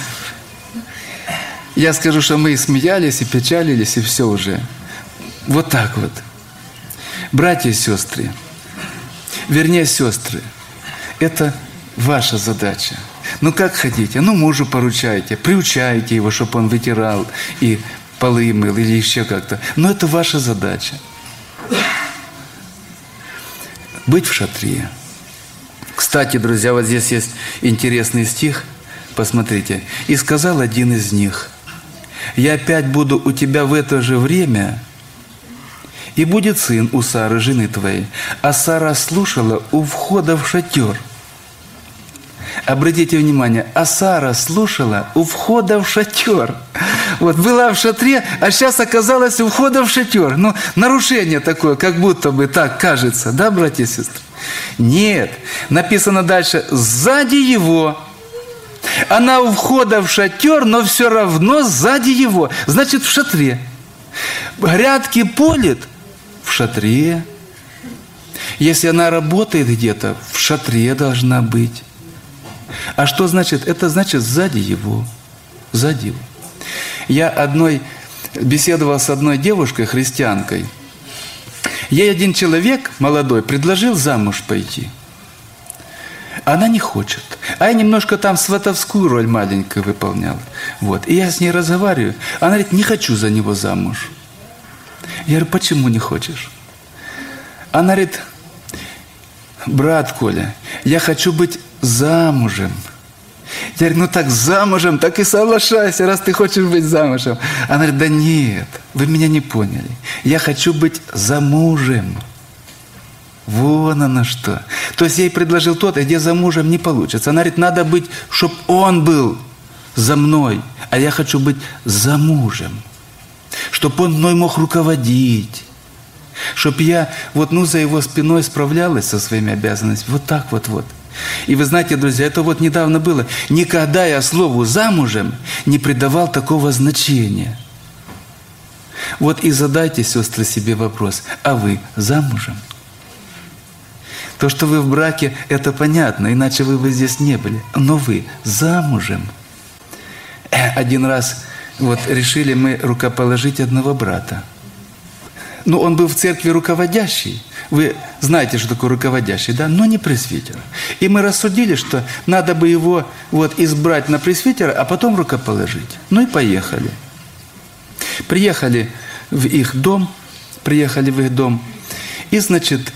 A: я скажу, что мы и смеялись, и печалились, и все уже. Вот так вот. Братья и сестры, вернее, сестры, это ваша задача. Ну, как хотите, ну, мужу поручайте, приучайте его, чтобы он вытирал и полы мыл, или еще как-то. Но это ваша задача. Быть в шатре. Кстати, друзья, вот здесь есть интересный стих. Посмотрите. «И сказал один из них: я опять буду у тебя в это же время, и будет сын у Сары, жены твоей». А Сара слушала у входа в шатер. Обратите внимание, а Сара слушала у входа в шатер. Вот была в шатре, а сейчас оказалась у входа в шатер. Ну, нарушение такое, как будто бы так кажется, да, братья и сестры? Нет, написано дальше: сзади его. Она у входа в шатер, но все равно сзади его. Значит, в шатре. Грядки полит в шатре. Если она работает где-то, в шатре должна быть. А что значит? Это значит сзади его. Сзади его. Я беседовал с одной девушкой, христианкой. Ей один человек, молодой, предложил замуж пойти. Она не хочет. А я немножко там сватовскую роль маленькую выполнял. Вот. И я с ней разговариваю. Она говорит: не хочу за него замуж. Я говорю: почему не хочешь? Она говорит: брат Коля, я хочу быть замужем. Я говорю: ну так замужем, так и соглашайся, раз ты хочешь быть замужем. Она говорит: да нет, вы меня не поняли. Я хочу быть замужем. Вон оно что. То есть я ей предложил тот, где замужем не получится. Она говорит: надо быть, чтобы он был за мной, а я хочу быть замужем. Чтобы он мной мог руководить. Чтобы я за его спиной справлялась со своими обязанностями. Вот так вот. И вы знаете, друзья, это вот недавно было. Никогда я слову «замужем» не придавал такого значения. Вот и задайте, сестры, себе вопрос: а вы замужем? То, что вы в браке, это понятно, иначе вы бы здесь не были. Но вы замужем. Один раз решили мы рукоположить одного брата. Ну, он был в церкви руководящий. Вы знаете, что такое руководящий, да? Но не пресвитер. И мы рассудили, что надо бы его избрать на пресвитера, а потом рукоположить. Ну и поехали. Приехали в их дом. И, значит,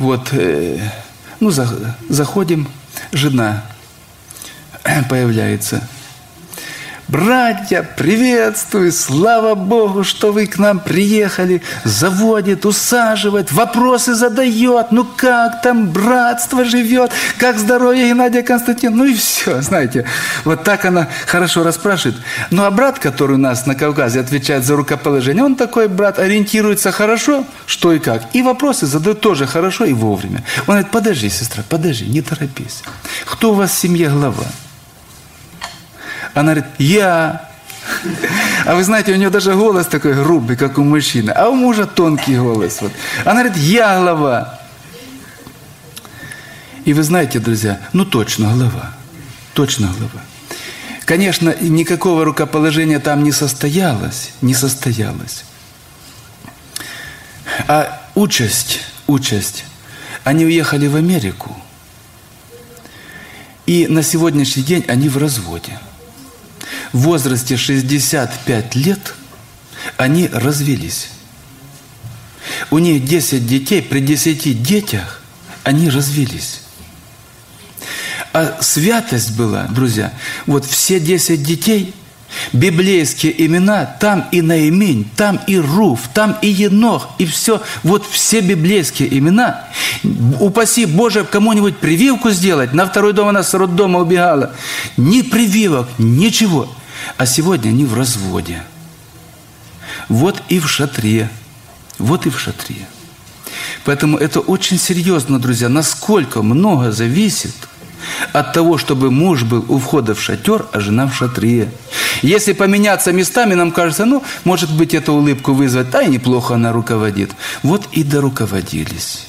A: заходим, жена появляется. Братья, приветствую, слава Богу, что вы к нам приехали. Заводит, усаживает, вопросы задает. Ну как там братство живет, как здоровье Геннадия Константиновна. Ну и все, знаете. Вот так она хорошо расспрашивает. Ну а брат, который у нас на Кавказе отвечает за рукоположение, он такой брат, ориентируется хорошо, что и как. И вопросы задает тоже хорошо и вовремя. Он говорит: подожди, сестра, подожди, не торопись. Кто у вас в семье глава? Она говорит: я. А вы знаете, у нее даже голос такой грубый, как у мужчины. А у мужа тонкий голос. Она говорит: я глава. И вы знаете, друзья, точно глава. Точно глава. Конечно, никакого рукоположения там не состоялось. А участь, они уехали в Америку. И на сегодняшний день они в разводе. В возрасте 65 лет они развелись. У них 10 детей, при 10 детях они развелись. А святость была, друзья, вот все 10 детей, библейские имена, там и Наимень, там и Руф, там и Енох, и все, вот все библейские имена. Упаси Боже, кому-нибудь прививку сделать, на второй дом она с роддома убегала. Ни прививок, ничего. А сегодня они в разводе. Вот и в шатре. Поэтому это очень серьезно, друзья, насколько много зависит от того, чтобы муж был у входа в шатер, а жена в шатре. Если поменяться местами, нам кажется, может быть, эту улыбку вызвать, да и неплохо она руководит. Вот и доруководились.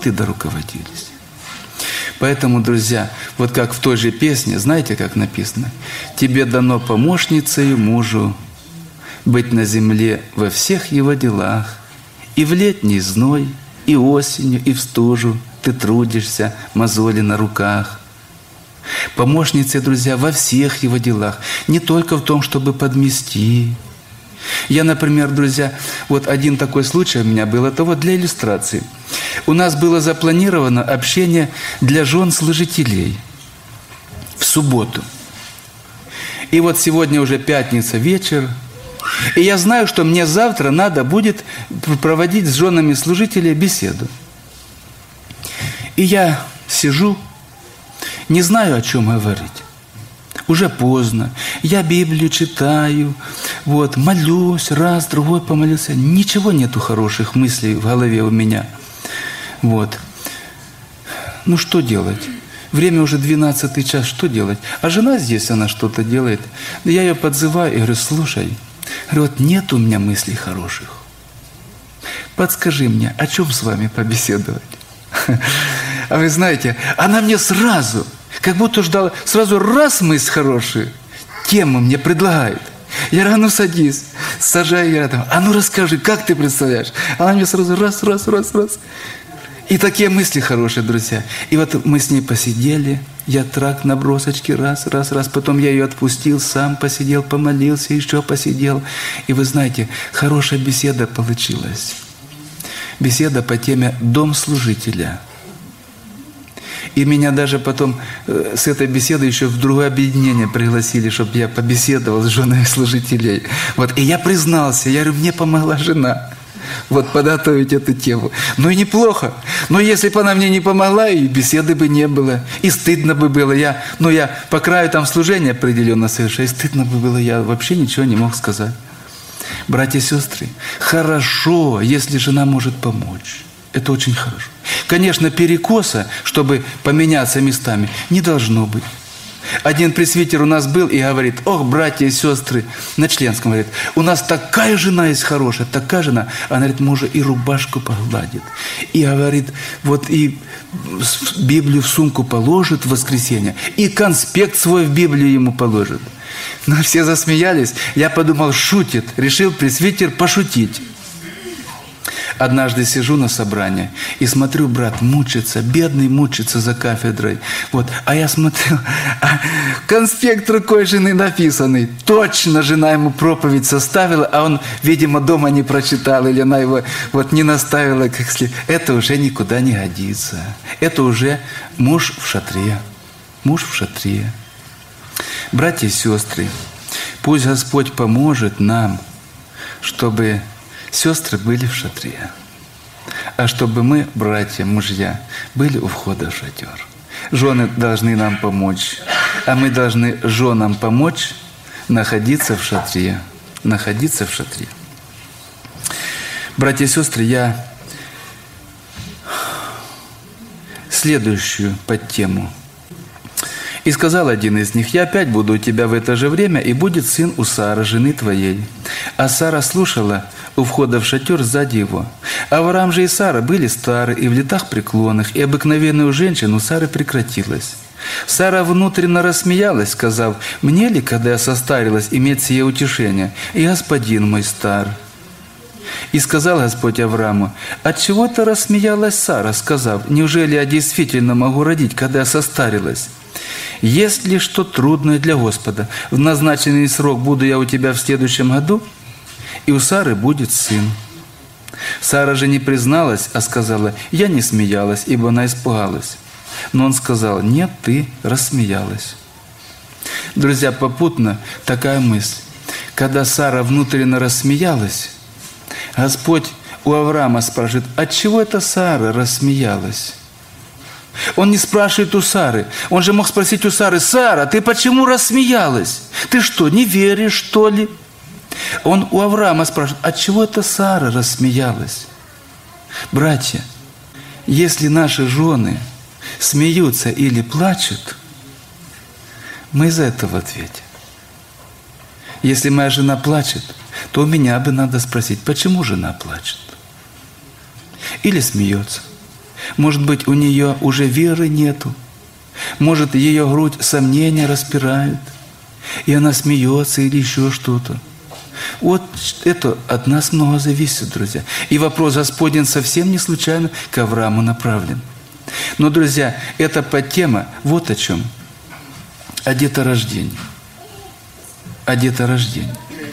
A: Поэтому, друзья, вот как в той же песне, знаете, как написано? «Тебе дано помощницею мужу быть на земле во всех его делах, и в летний зной, и осенью, и в стужу ты трудишься, мозоли на руках». Помощницы, друзья, во всех его делах, не только в том, чтобы подмести. Я, например, друзья, вот один такой случай у меня был, это вот для иллюстрации. У нас было запланировано общение для жен служителей в субботу. И вот сегодня уже пятница, вечер, и я знаю, что мне завтра надо будет проводить с женами служителей беседу. И я сижу, не знаю, о чем говорить. Уже поздно. Я Библию читаю, молюсь, раз, другой помолился. Ничего нету хороших мыслей в голове у меня. Что делать? Время уже 12 час, что делать? А жена здесь, она что-то делает. Я ее подзываю и говорю, слушай, нет у меня мыслей хороших. Подскажи мне, о чем с вами побеседовать? А вы знаете, она мне сразу, как будто ждала, сразу раз мысль хорошая, тему мне предлагает. Я говорю, садись, сажаю ее рядом. Расскажи, как ты представляешь? Она мне сразу раз. И такие мысли хорошие, друзья. И вот мы с ней посидели, я тракт набросочки, раз. Потом я ее отпустил, сам посидел, помолился, еще посидел. И вы знаете, хорошая беседа получилась. Беседа по теме «Дом служителя». И меня даже потом с этой беседы еще в другое объединение пригласили, чтобы я побеседовал с женами служителей. И я признался, я говорю, мне помогла жена подготовить эту тему. И неплохо. Но если бы она мне не помогла, и беседы бы не было, и стыдно бы было. Я по краю там служения определенно совершаю, и стыдно бы было, я вообще ничего не мог сказать. Братья и сестры, хорошо, если жена может помочь. Это очень хорошо. Конечно, перекоса, чтобы поменяться местами, не должно быть. Один пресвитер у нас был и говорит, братья и сестры, на членском говорит, у нас такая жена есть хорошая, такая жена. Она говорит, мужа и рубашку погладит. И говорит, и Библию в сумку положит в воскресенье, и конспект свой в Библию ему положит. Все засмеялись. Я подумал, шутит. Решил пресвитер пошутить. Однажды сижу на собрании и смотрю, брат мучится, бедный мучится за кафедрой. А я смотрю, конспект рукой жены написанный. Точно жена ему проповедь составила, а он, видимо, дома не прочитал, или она его не наставила как следует. Это уже никуда не годится. Это уже муж в шатре. Братья и сестры, пусть Господь поможет нам, чтобы сестры были в шатре, а чтобы мы, братья, мужья, были у входа в шатер. Жены должны нам помочь, а мы должны женам помочь находиться в шатре. Братья и сестры, я следующую подтему. И сказал один из них, я опять буду у тебя в это же время, и будет сын у Сары, жены твоей. А Сара слушала у входа в шатер сзади его. Авраам же и Сара были стары и в летах преклонных, и обыкновенная у женщин у Сары прекратилась. Сара внутренно рассмеялась, сказав: «Мне ли, когда я состарилась, иметь сие утешение? И господин мой стар». И сказал Господь Аврааму: «Отчего ты рассмеялась, Сара, сказав: неужели я действительно могу родить, когда я состарилась? Есть ли что трудное для Господа? В назначенный срок буду я у тебя в следующем году, и у Сары будет сын». Сара же не призналась, а сказала: «Я не смеялась, ибо она испугалась». Но он сказал: «Нет, ты рассмеялась». Друзья, попутно такая мысль. Когда Сара внутренне рассмеялась, Господь у Авраама спрашивает: «Отчего это Сара рассмеялась?» Он не спрашивает у Сары. Он же мог спросить у Сары: «Сара, ты почему рассмеялась? Ты что, не веришь, что ли?» Он у Авраама спрашивает: «Отчего это Сара рассмеялась?» Братья, если наши жены смеются или плачут, мы за это в ответе. Если моя жена плачет, то у меня бы надо спросить: почему жена плачет? Или смеется. Может быть, у нее уже веры нету. Может, ее грудь сомнения распирает, и она смеется или еще что-то. Вот это от нас много зависит, друзья. И вопрос Господень совсем не случайно к Аврааму направлен. Но, друзья, эта подтема вот о чем. О деторождении. О деторождении.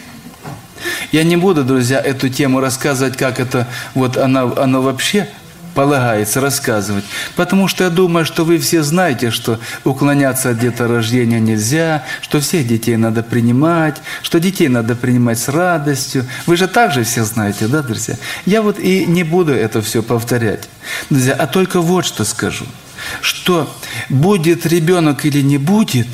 A: Я не буду, друзья, эту тему рассказывать, как это вот оно вообще полагается рассказывать. Потому что я думаю, что вы все знаете, что уклоняться от деторождения нельзя, что всех детей надо принимать, что детей надо принимать с радостью. Вы же также все знаете, да, друзья? Я вот и не буду это все повторять, друзья, а только вот что скажу, что будет ребенок или не будет,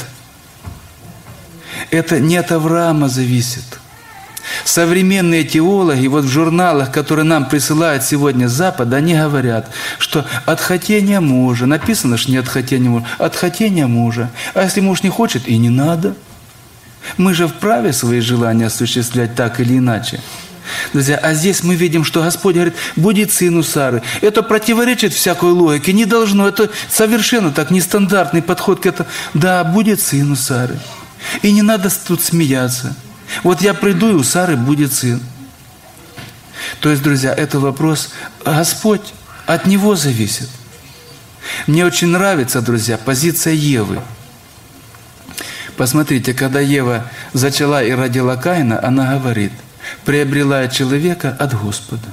A: это не от Авраама зависит. Современные теологи, вот в журналах, которые нам присылают сегодня с Запада, они говорят, что от хотения мужа, написано, что не от хотения мужа, от хотения мужа. А если муж не хочет, и не надо. Мы же вправе свои желания осуществлять так или иначе. Друзья, а здесь мы видим, что Господь говорит: будет сын у Сары. Это противоречит всякой логике, не должно. Это совершенно так нестандартный подход к этому. Да, будет сын у Сары. И не надо тут смеяться. Вот я приду, и у Сары будет сын. То есть, друзья, это вопрос Господь, от Него зависит. Мне очень нравится, друзья, позиция Евы. Посмотрите, когда Ева зачала и родила Каина, она говорит: приобрела человека от Господа.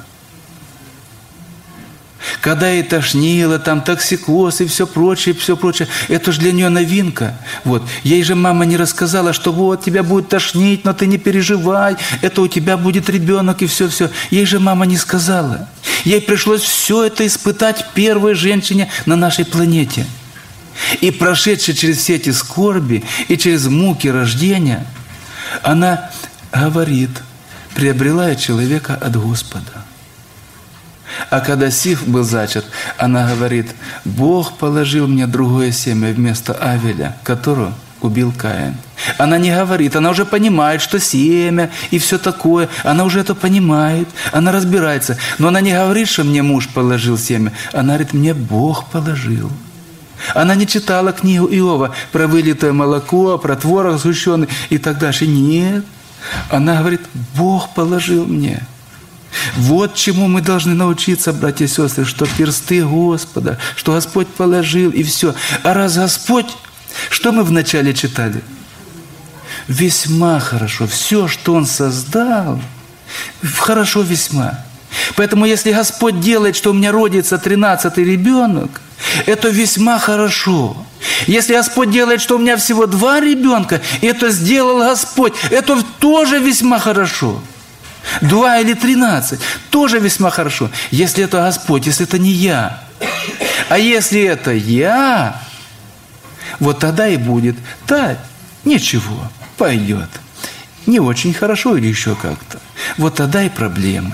A: Когда ей тошнило, там токсикоз и все прочее, это же для нее новинка. Вот. Ей же мама не рассказала, что вот тебя будет тошнить, но ты не переживай, это у тебя будет ребенок и все. Ей же мама не сказала. Ей пришлось все это испытать первой женщине на нашей планете. И прошедшей через все эти скорби и через муки рождения, она говорит: приобрела я человека от Господа. А когда Сиф был зачат, она говорит: Бог положил мне другое семя вместо Авеля, которого убил Каин. Она не говорит, она уже понимает, что семя и все такое. Она уже это понимает, она разбирается. Но она не говорит, что мне муж положил семя. Она говорит: мне Бог положил. Она не читала книгу Иова про вылитое молоко, про творог сгущенный и так дальше. Нет. Она говорит: Бог положил мне. Вот чему мы должны научиться, братья и сестры, что персты Господа, что Господь положил, и все. А раз Господь, что мы вначале читали? Весьма хорошо. Все, что Он создал, хорошо весьма. Поэтому если Господь делает, что у меня родится 13-й ребенок, это весьма хорошо. Если Господь делает, что у меня всего 2 ребенка, это сделал Господь, это тоже весьма хорошо. 2 или 13, тоже весьма хорошо. Если это Господь, если это не я. А если это я, вот тогда и будет: да, ничего, пойдет. Не очень хорошо или еще как-то. Вот тогда и проблемы.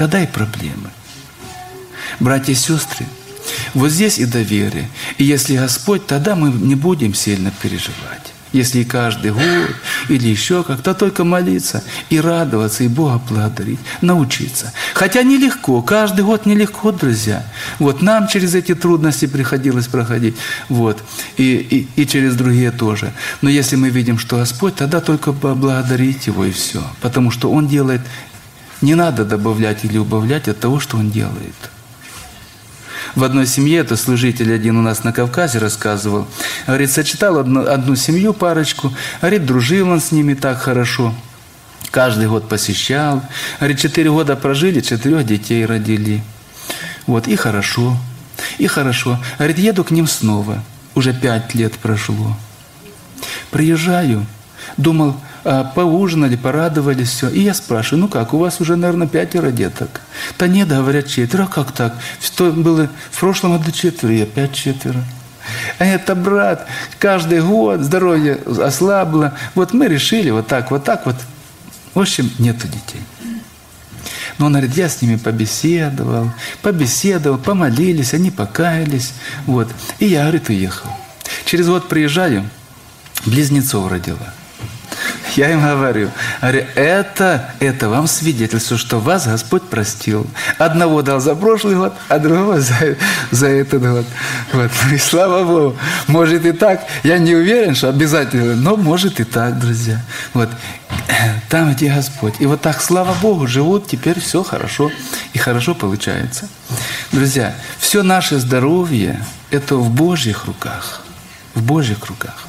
A: Братья и сестры, вот здесь и доверие. И если Господь, тогда мы не будем сильно переживать. если и каждый год, или еще как-то, только молиться и радоваться, и Бога благодарить, научиться. Хотя нелегко, каждый год нелегко, друзья. Вот нам через эти трудности приходилось проходить, вот, и через другие тоже. Но если мы видим, что Господь, тогда только поблагодарить Его и все. Потому что Он делает, не надо добавлять или убавлять от того, что Он делает. В одной семье, это служитель один у нас на Кавказе рассказывал, говорит, сочетал одну семью, парочку, говорит, дружил он с ними так хорошо, каждый год посещал, говорит, 4 года прожили, 4 детей родили. Вот, и хорошо, и хорошо. Говорит, еду к ним снова, уже 5 лет прошло. Приезжаю, думал, поужинали, порадовались, все. И я спрашиваю, ну как, у вас уже, наверное, 5 деток? Да нет, говорят, 4. А как так? Что было в прошлом году 4, я 5-4. А это, брат, каждый год здоровье ослабло. Вот мы решили вот так. В общем, нету детей. Но он говорит, я с ними побеседовал, помолились, они покаялись. Вот. И я, говорит, уехал. Через год приезжаю, близнецов родила. Я им говорю, это вам свидетельство, что вас Господь простил. Одного дал за прошлый год, а другого за этот год. Вот. И слава Богу, может и так. Я не уверен, что обязательно, но может и так, друзья. Вот. Там, где Господь. И вот так, слава Богу, живут, теперь все хорошо. И хорошо получается. Друзья, все наше здоровье – это в Божьих руках. В Божьих руках.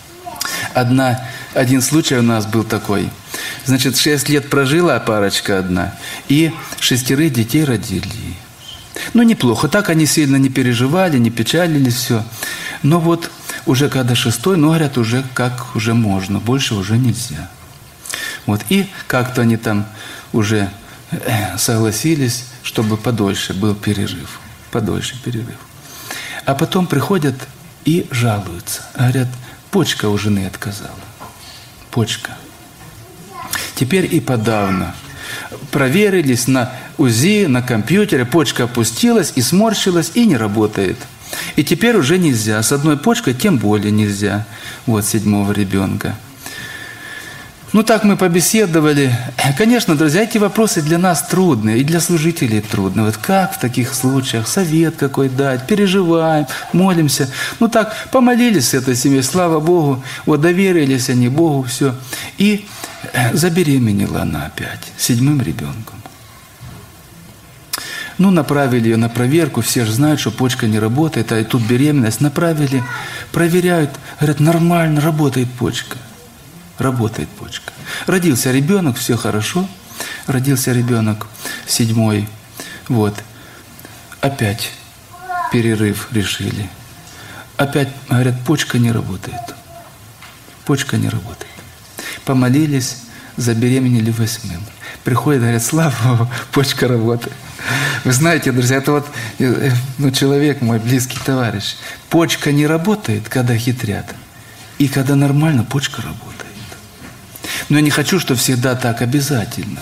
A: Один случай у нас был такой. Значит, 6 лет прожила парочка одна, и 6 детей родили. Ну, неплохо. Так они сильно не переживали, не печалились, все. Но вот уже когда 6-й, ну, говорят, уже как уже можно, больше уже нельзя. Вот. И как-то они там уже согласились, чтобы подольше был перерыв. Подольше перерыв. А потом приходят и жалуются. Говорят, почка у жены отказала. Почка. Теперь и подавно. Проверились на УЗИ, на компьютере, почка опустилась и сморщилась, и не работает. И теперь уже нельзя. С одной почкой тем более нельзя. Вот 7-го ребенка. Ну так мы побеседовали. Конечно, друзья, эти вопросы для нас трудные, и для служителей трудны. Вот как в таких случаях совет какой дать, переживаем, молимся. Ну так, помолились с этой семьей, слава Богу, вот доверились они Богу, все. И забеременела она опять 7-м ребенком. Ну, направили ее на проверку, все же знают, что почка не работает, а и тут беременность. Направили, проверяют, говорят, нормально, работает почка. Работает почка. Родился ребенок, все хорошо. Родился ребенок 7-й. Вот. Опять перерыв решили. Опять, говорят, почка не работает. Почка не работает. Помолились, забеременели 8-м. Приходят, говорят, слава Богу, почка работает. Вы знаете, друзья, это вот человек, мой близкий товарищ. Почка не работает, когда хитрят. И когда нормально, почка работает. Но я не хочу, что всегда так обязательно.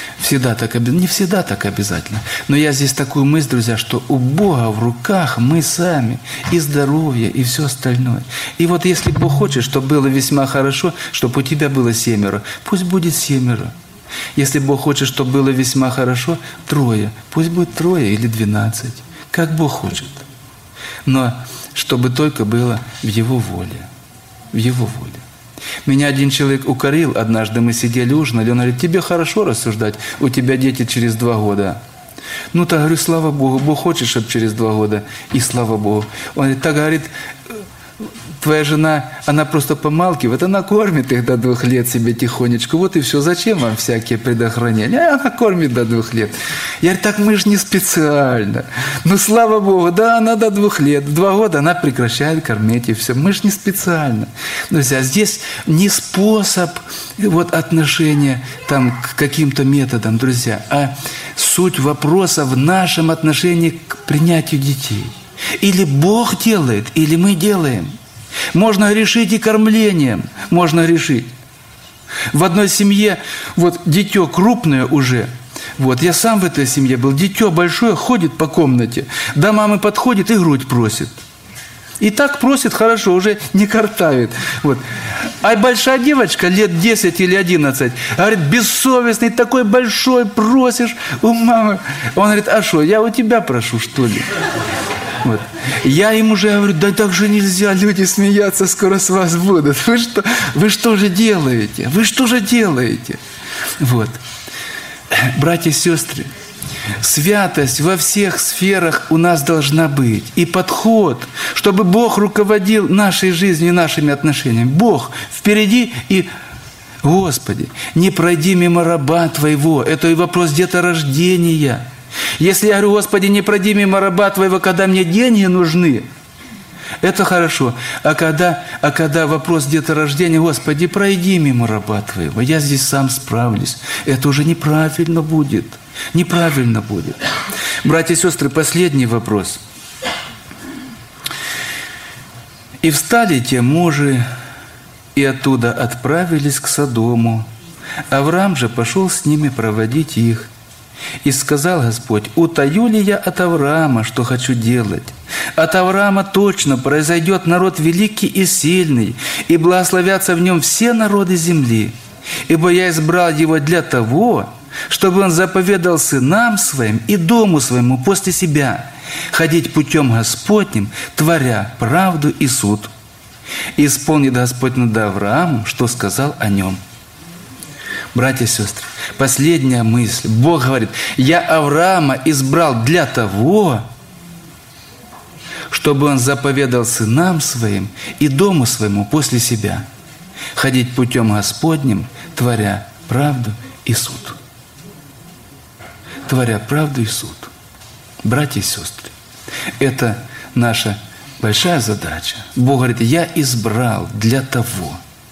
A: Не всегда так обязательно. Но я здесь такую мысль, друзья, что у Бога в руках мы сами. И здоровье, и все остальное. И вот если Бог хочет, чтобы было весьма хорошо, чтобы у тебя было 7, пусть будет 7. Если Бог хочет, чтобы было весьма хорошо, 3, пусть будет 3 или 12. Как Бог хочет. Но чтобы только было в Его воле. В Его воле. Меня один человек укорил, однажды мы сидели ужинали, он говорит, тебе хорошо рассуждать, у тебя дети через 2 года. Ну, так говорю, слава Богу, Бог хочет, чтобы через 2 года, и слава Богу. Он говорит, так говорит, твоя жена, она просто помалкивает, она кормит их до 2 лет себе тихонечку, вот и все, зачем вам всякие предохранения? Она кормит до 2 лет. Я говорю, так мы же не специально. Ну, слава Богу, да, она до 2 лет, в 2 года она прекращает кормить, и все. Мы же не специально. Друзья, здесь не способ вот, отношения там, к каким-то методам, друзья, а суть вопроса в нашем отношении к принятию детей. Или Бог делает, или мы делаем. Можно решить и кормлением, можно решить. В одной семье, вот дитё крупное уже, вот я сам в этой семье был, дитё большое ходит по комнате, до мамы подходит и грудь просит. И так просит хорошо, уже не картавит. Вот. А большая девочка, лет 10 или 11, говорит, бессовестный, такой большой, просишь у мамы. Он говорит, а что, я у тебя прошу, что ли? Вот. Я им уже говорю, да так же нельзя, люди смеяться скоро с вас будут. Вы что же делаете? Вы что же делаете? Вот. Братья и сестры, святость во всех сферах у нас должна быть. И подход, чтобы Бог руководил нашей жизнью и нашими отношениями. Бог впереди и... Господи, не пройди мимо раба Твоего. Это и вопрос деторождения. Если я говорю, Господи, не пройди мимо раба Твоего, когда мне деньги нужны, это хорошо. А когда вопрос деторождения, Господи, пройди мимо раба Твоего, я здесь сам справлюсь. Это уже неправильно будет. Неправильно будет. Братья и сестры, последний вопрос. «И встали те мужи, и оттуда отправились к Содому. Авраам же пошел с ними проводить их. И сказал Господь, утаю ли я от Авраама, что хочу делать? От Авраама точно произойдет народ великий и сильный, и благословятся в нем все народы земли. Ибо я избрал его для того, чтобы он заповедал сынам своим и дому своему после себя ходить путем Господним, творя правду и суд. И исполнит Господь над Авраамом, что сказал о нем». Братья и сестры, последняя мысль. Бог говорит, я Авраама избрал для того, чтобы он заповедал сынам своим и дому своему после себя ходить путем Господним, творя правду и суд. Творя правду и суд. Братья и сестры, это наша большая задача. Бог говорит, я избрал для того.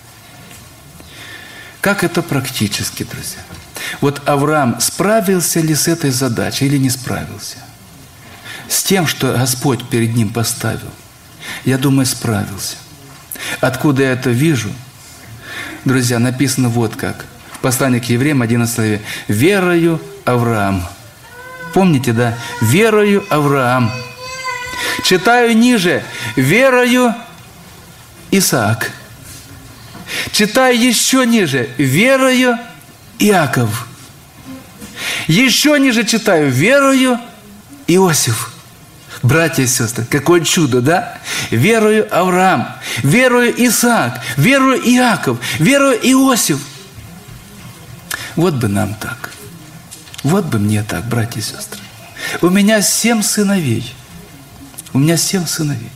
A: Как это практически, друзья? Вот Авраам справился ли с этой задачей или не справился? С тем, что Господь перед ним поставил? Я думаю, справился. Откуда я это вижу? Друзья, написано вот как. В послании к Евреям, 11 главе. «Верою Авраам». Помните, да? «Верою Авраам». Читаю ниже. «Верою Исаак». Читаю еще ниже. «Верою Иаков». Еще ниже читаю. «Верою Иосиф». Братья и сестры, какое чудо, да? «Верою Авраам», «Верою Исаак», «Верою Иаков», «Верою Иосиф». Вот бы нам так. Вот бы мне так, братья и сестры. У меня 7 сыновей. У меня 7 сыновей.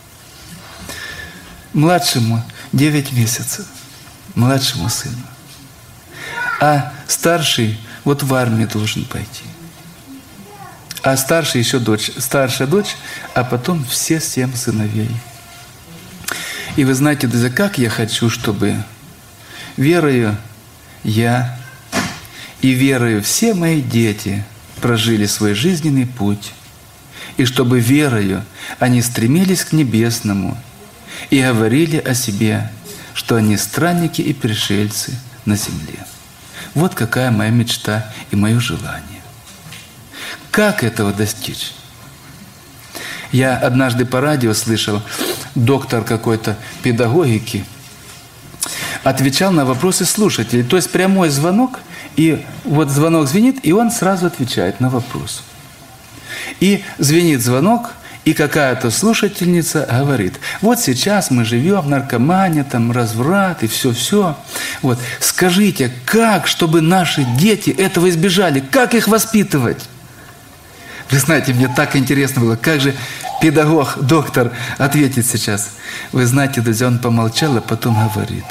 A: Младшему 9 месяцев. Младшему сыну. А старший вот в армию должен пойти. А старший еще дочь. Старшая дочь, а потом все 7 сыновей. И вы знаете, друзья, как я хочу, чтобы верою я и верою все мои дети прожили свой жизненный путь. И чтобы верою они стремились к небесному и говорили о себе, что они странники и пришельцы на земле. Вот какая моя мечта и мое желание. Как этого достичь? Я однажды по радио слышал, доктор какой-то педагогики отвечал на вопросы слушателей. То есть прямой звонок, и вот звонок звенит, и он сразу отвечает на вопрос. И звенит звонок, и какая-то слушательница говорит, вот сейчас мы живем в наркомании, там разврат и все-все. Вот, скажите, как, чтобы наши дети этого избежали? Как их воспитывать? Вы знаете, мне так интересно было, как же педагог, доктор ответит сейчас. Вы знаете, друзья, он помолчал, а потом говорит,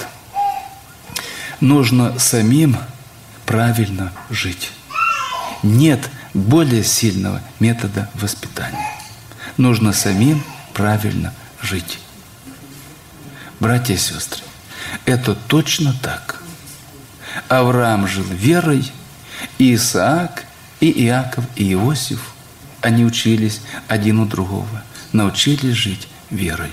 A: нужно самим правильно жить. Нет более сильного метода воспитания. Нужно самим правильно жить. Братья и сестры, это точно так. Авраам жил верой, и Исаак, и Иаков, и Иосиф, они учились один у другого, научились жить верой.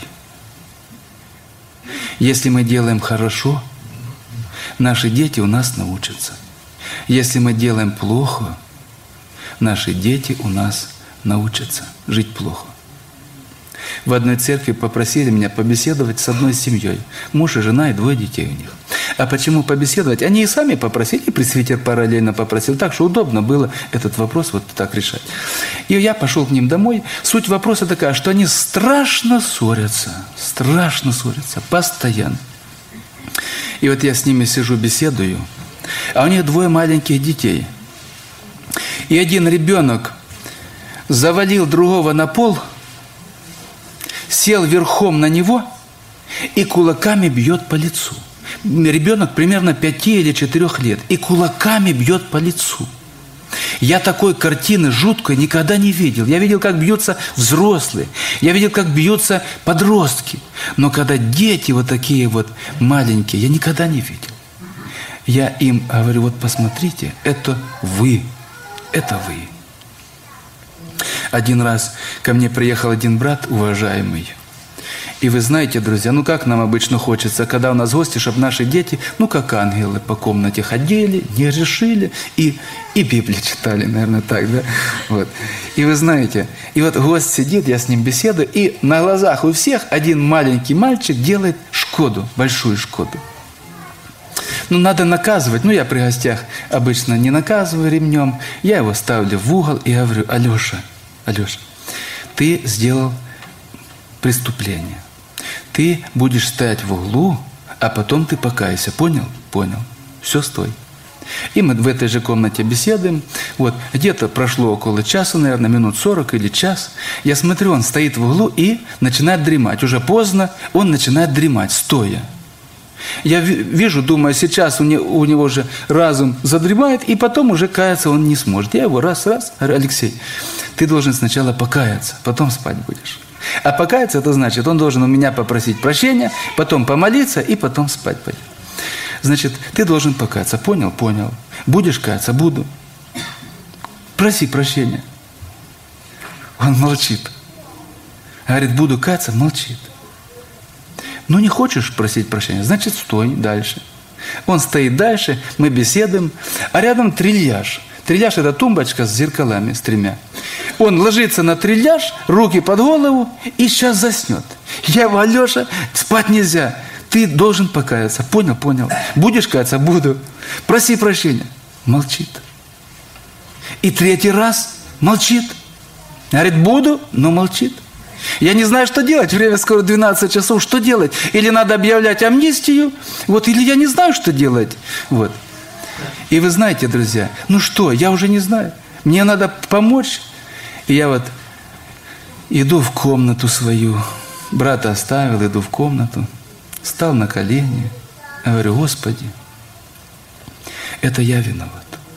A: Если мы делаем хорошо, наши дети у нас научатся. Если мы делаем плохо, наши дети у нас научатся жить плохо. в одной церкви попросили меня побеседовать с одной семьей. Муж и жена, и 2 детей у них. А почему побеседовать? Они и сами попросили, и пресвитер параллельно попросил. Так что удобно было этот вопрос вот так решать. И я пошел к ним домой. Суть вопроса такая, что они страшно ссорятся, постоянно. И вот я с ними сижу, беседую, а у них 2 маленьких детей. И один ребенок завалил другого на пол, сел верхом на него и кулаками бьет по лицу. Ребенок примерно 5 или 4 лет. И кулаками бьет по лицу. Я такой картины жуткой никогда не видел. Я видел, как бьются взрослые. Я видел, как бьются подростки. Но когда дети вот такие вот маленькие, я никогда не видел. Я им говорю, вот посмотрите, это вы. Это вы. Один раз ко мне приехал один брат, уважаемый. И вы знаете, друзья, ну как нам обычно хочется, когда у нас гости, чтобы наши дети, ну как ангелы по комнате ходили, не решили и Библию читали, наверное, так, да? Вот. И вы знаете, и вот гость сидит, я с ним беседую, и на глазах у всех один маленький мальчик делает шкоду, большую шкоду. Ну, надо наказывать. Ну, я при гостях обычно не наказываю ремнем. Я его ставлю в угол и говорю, Алеша, ты сделал преступление. Ты будешь стоять в углу, а потом ты покайся. Понял? Понял. Все, стой. И мы в этой же комнате беседуем. Вот, где-то прошло около часа, наверное, минут 40 или час. Я смотрю, он стоит в углу и начинает дремать. Уже поздно, он начинает дремать, стоя. Я вижу, думаю, сейчас у него же разум задремает, и потом уже каяться он не сможет. Я его раз, говорю, Алексей, ты должен сначала покаяться, потом спать будешь. А покаяться, это значит, он должен у меня попросить прощения, потом помолиться и потом спать пойдет. Значит, ты должен покаяться. Понял? Понял. Будешь каяться? Буду. Проси прощения. Он молчит. Говорит, буду каяться, молчит. Ну, не хочешь просить прощения, значит, стой дальше. Он стоит дальше, мы беседуем, а рядом трильяж. Трильяж – это тумбочка с зеркалами, с 3. Он ложится на трильяж, руки под голову и сейчас заснет. Я его, Алеша, спать нельзя. Ты должен покаяться. Понял? Понял. Будешь каяться? Буду. Проси прощения. Молчит. И 3 раз молчит. Говорит, буду, но молчит. Я не знаю, что делать. Время скоро 12 часов. Что делать? Или надо объявлять амнистию, вот, или я не знаю, что делать. Вот. И вы знаете, друзья, ну что, я уже не знаю. Мне надо помочь. И я вот иду в комнату свою. Брата оставил, иду в комнату. Стал на колени. Говорю, Господи, это я виноват.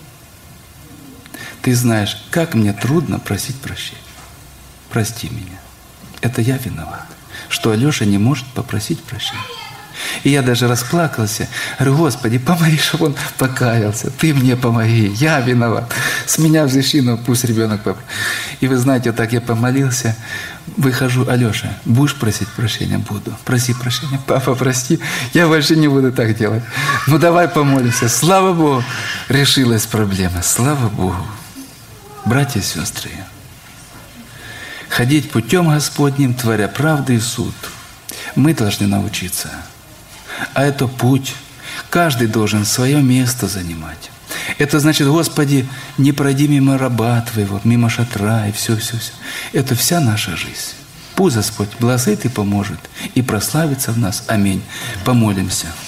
A: Ты знаешь, как мне трудно просить прощения. Прости меня. Это я виноват, что Алеша не может попросить прощения. И я даже расплакался. Говорю, Господи, помоги, чтобы он покаялся. Ты мне помоги, я виноват. С меня взыщи, но пусть ребенок попросит. И вы знаете, так я помолился. Выхожу, Алеша, будешь просить прощения? Буду. Проси прощения. Папа, прости, я больше не буду так делать. Ну давай помолимся. Слава Богу, решилась проблема. Слава Богу. Братья и сестры, ходить путем Господним, творя правду и суд. Мы должны научиться. А это путь. Каждый должен свое место занимать. Это значит, Господи, не пройди мимо раба Твоего, мимо шатра и все. Это вся наша жизнь. Пусть Господь благословит и поможет, и прославится в нас. Аминь. Помолимся.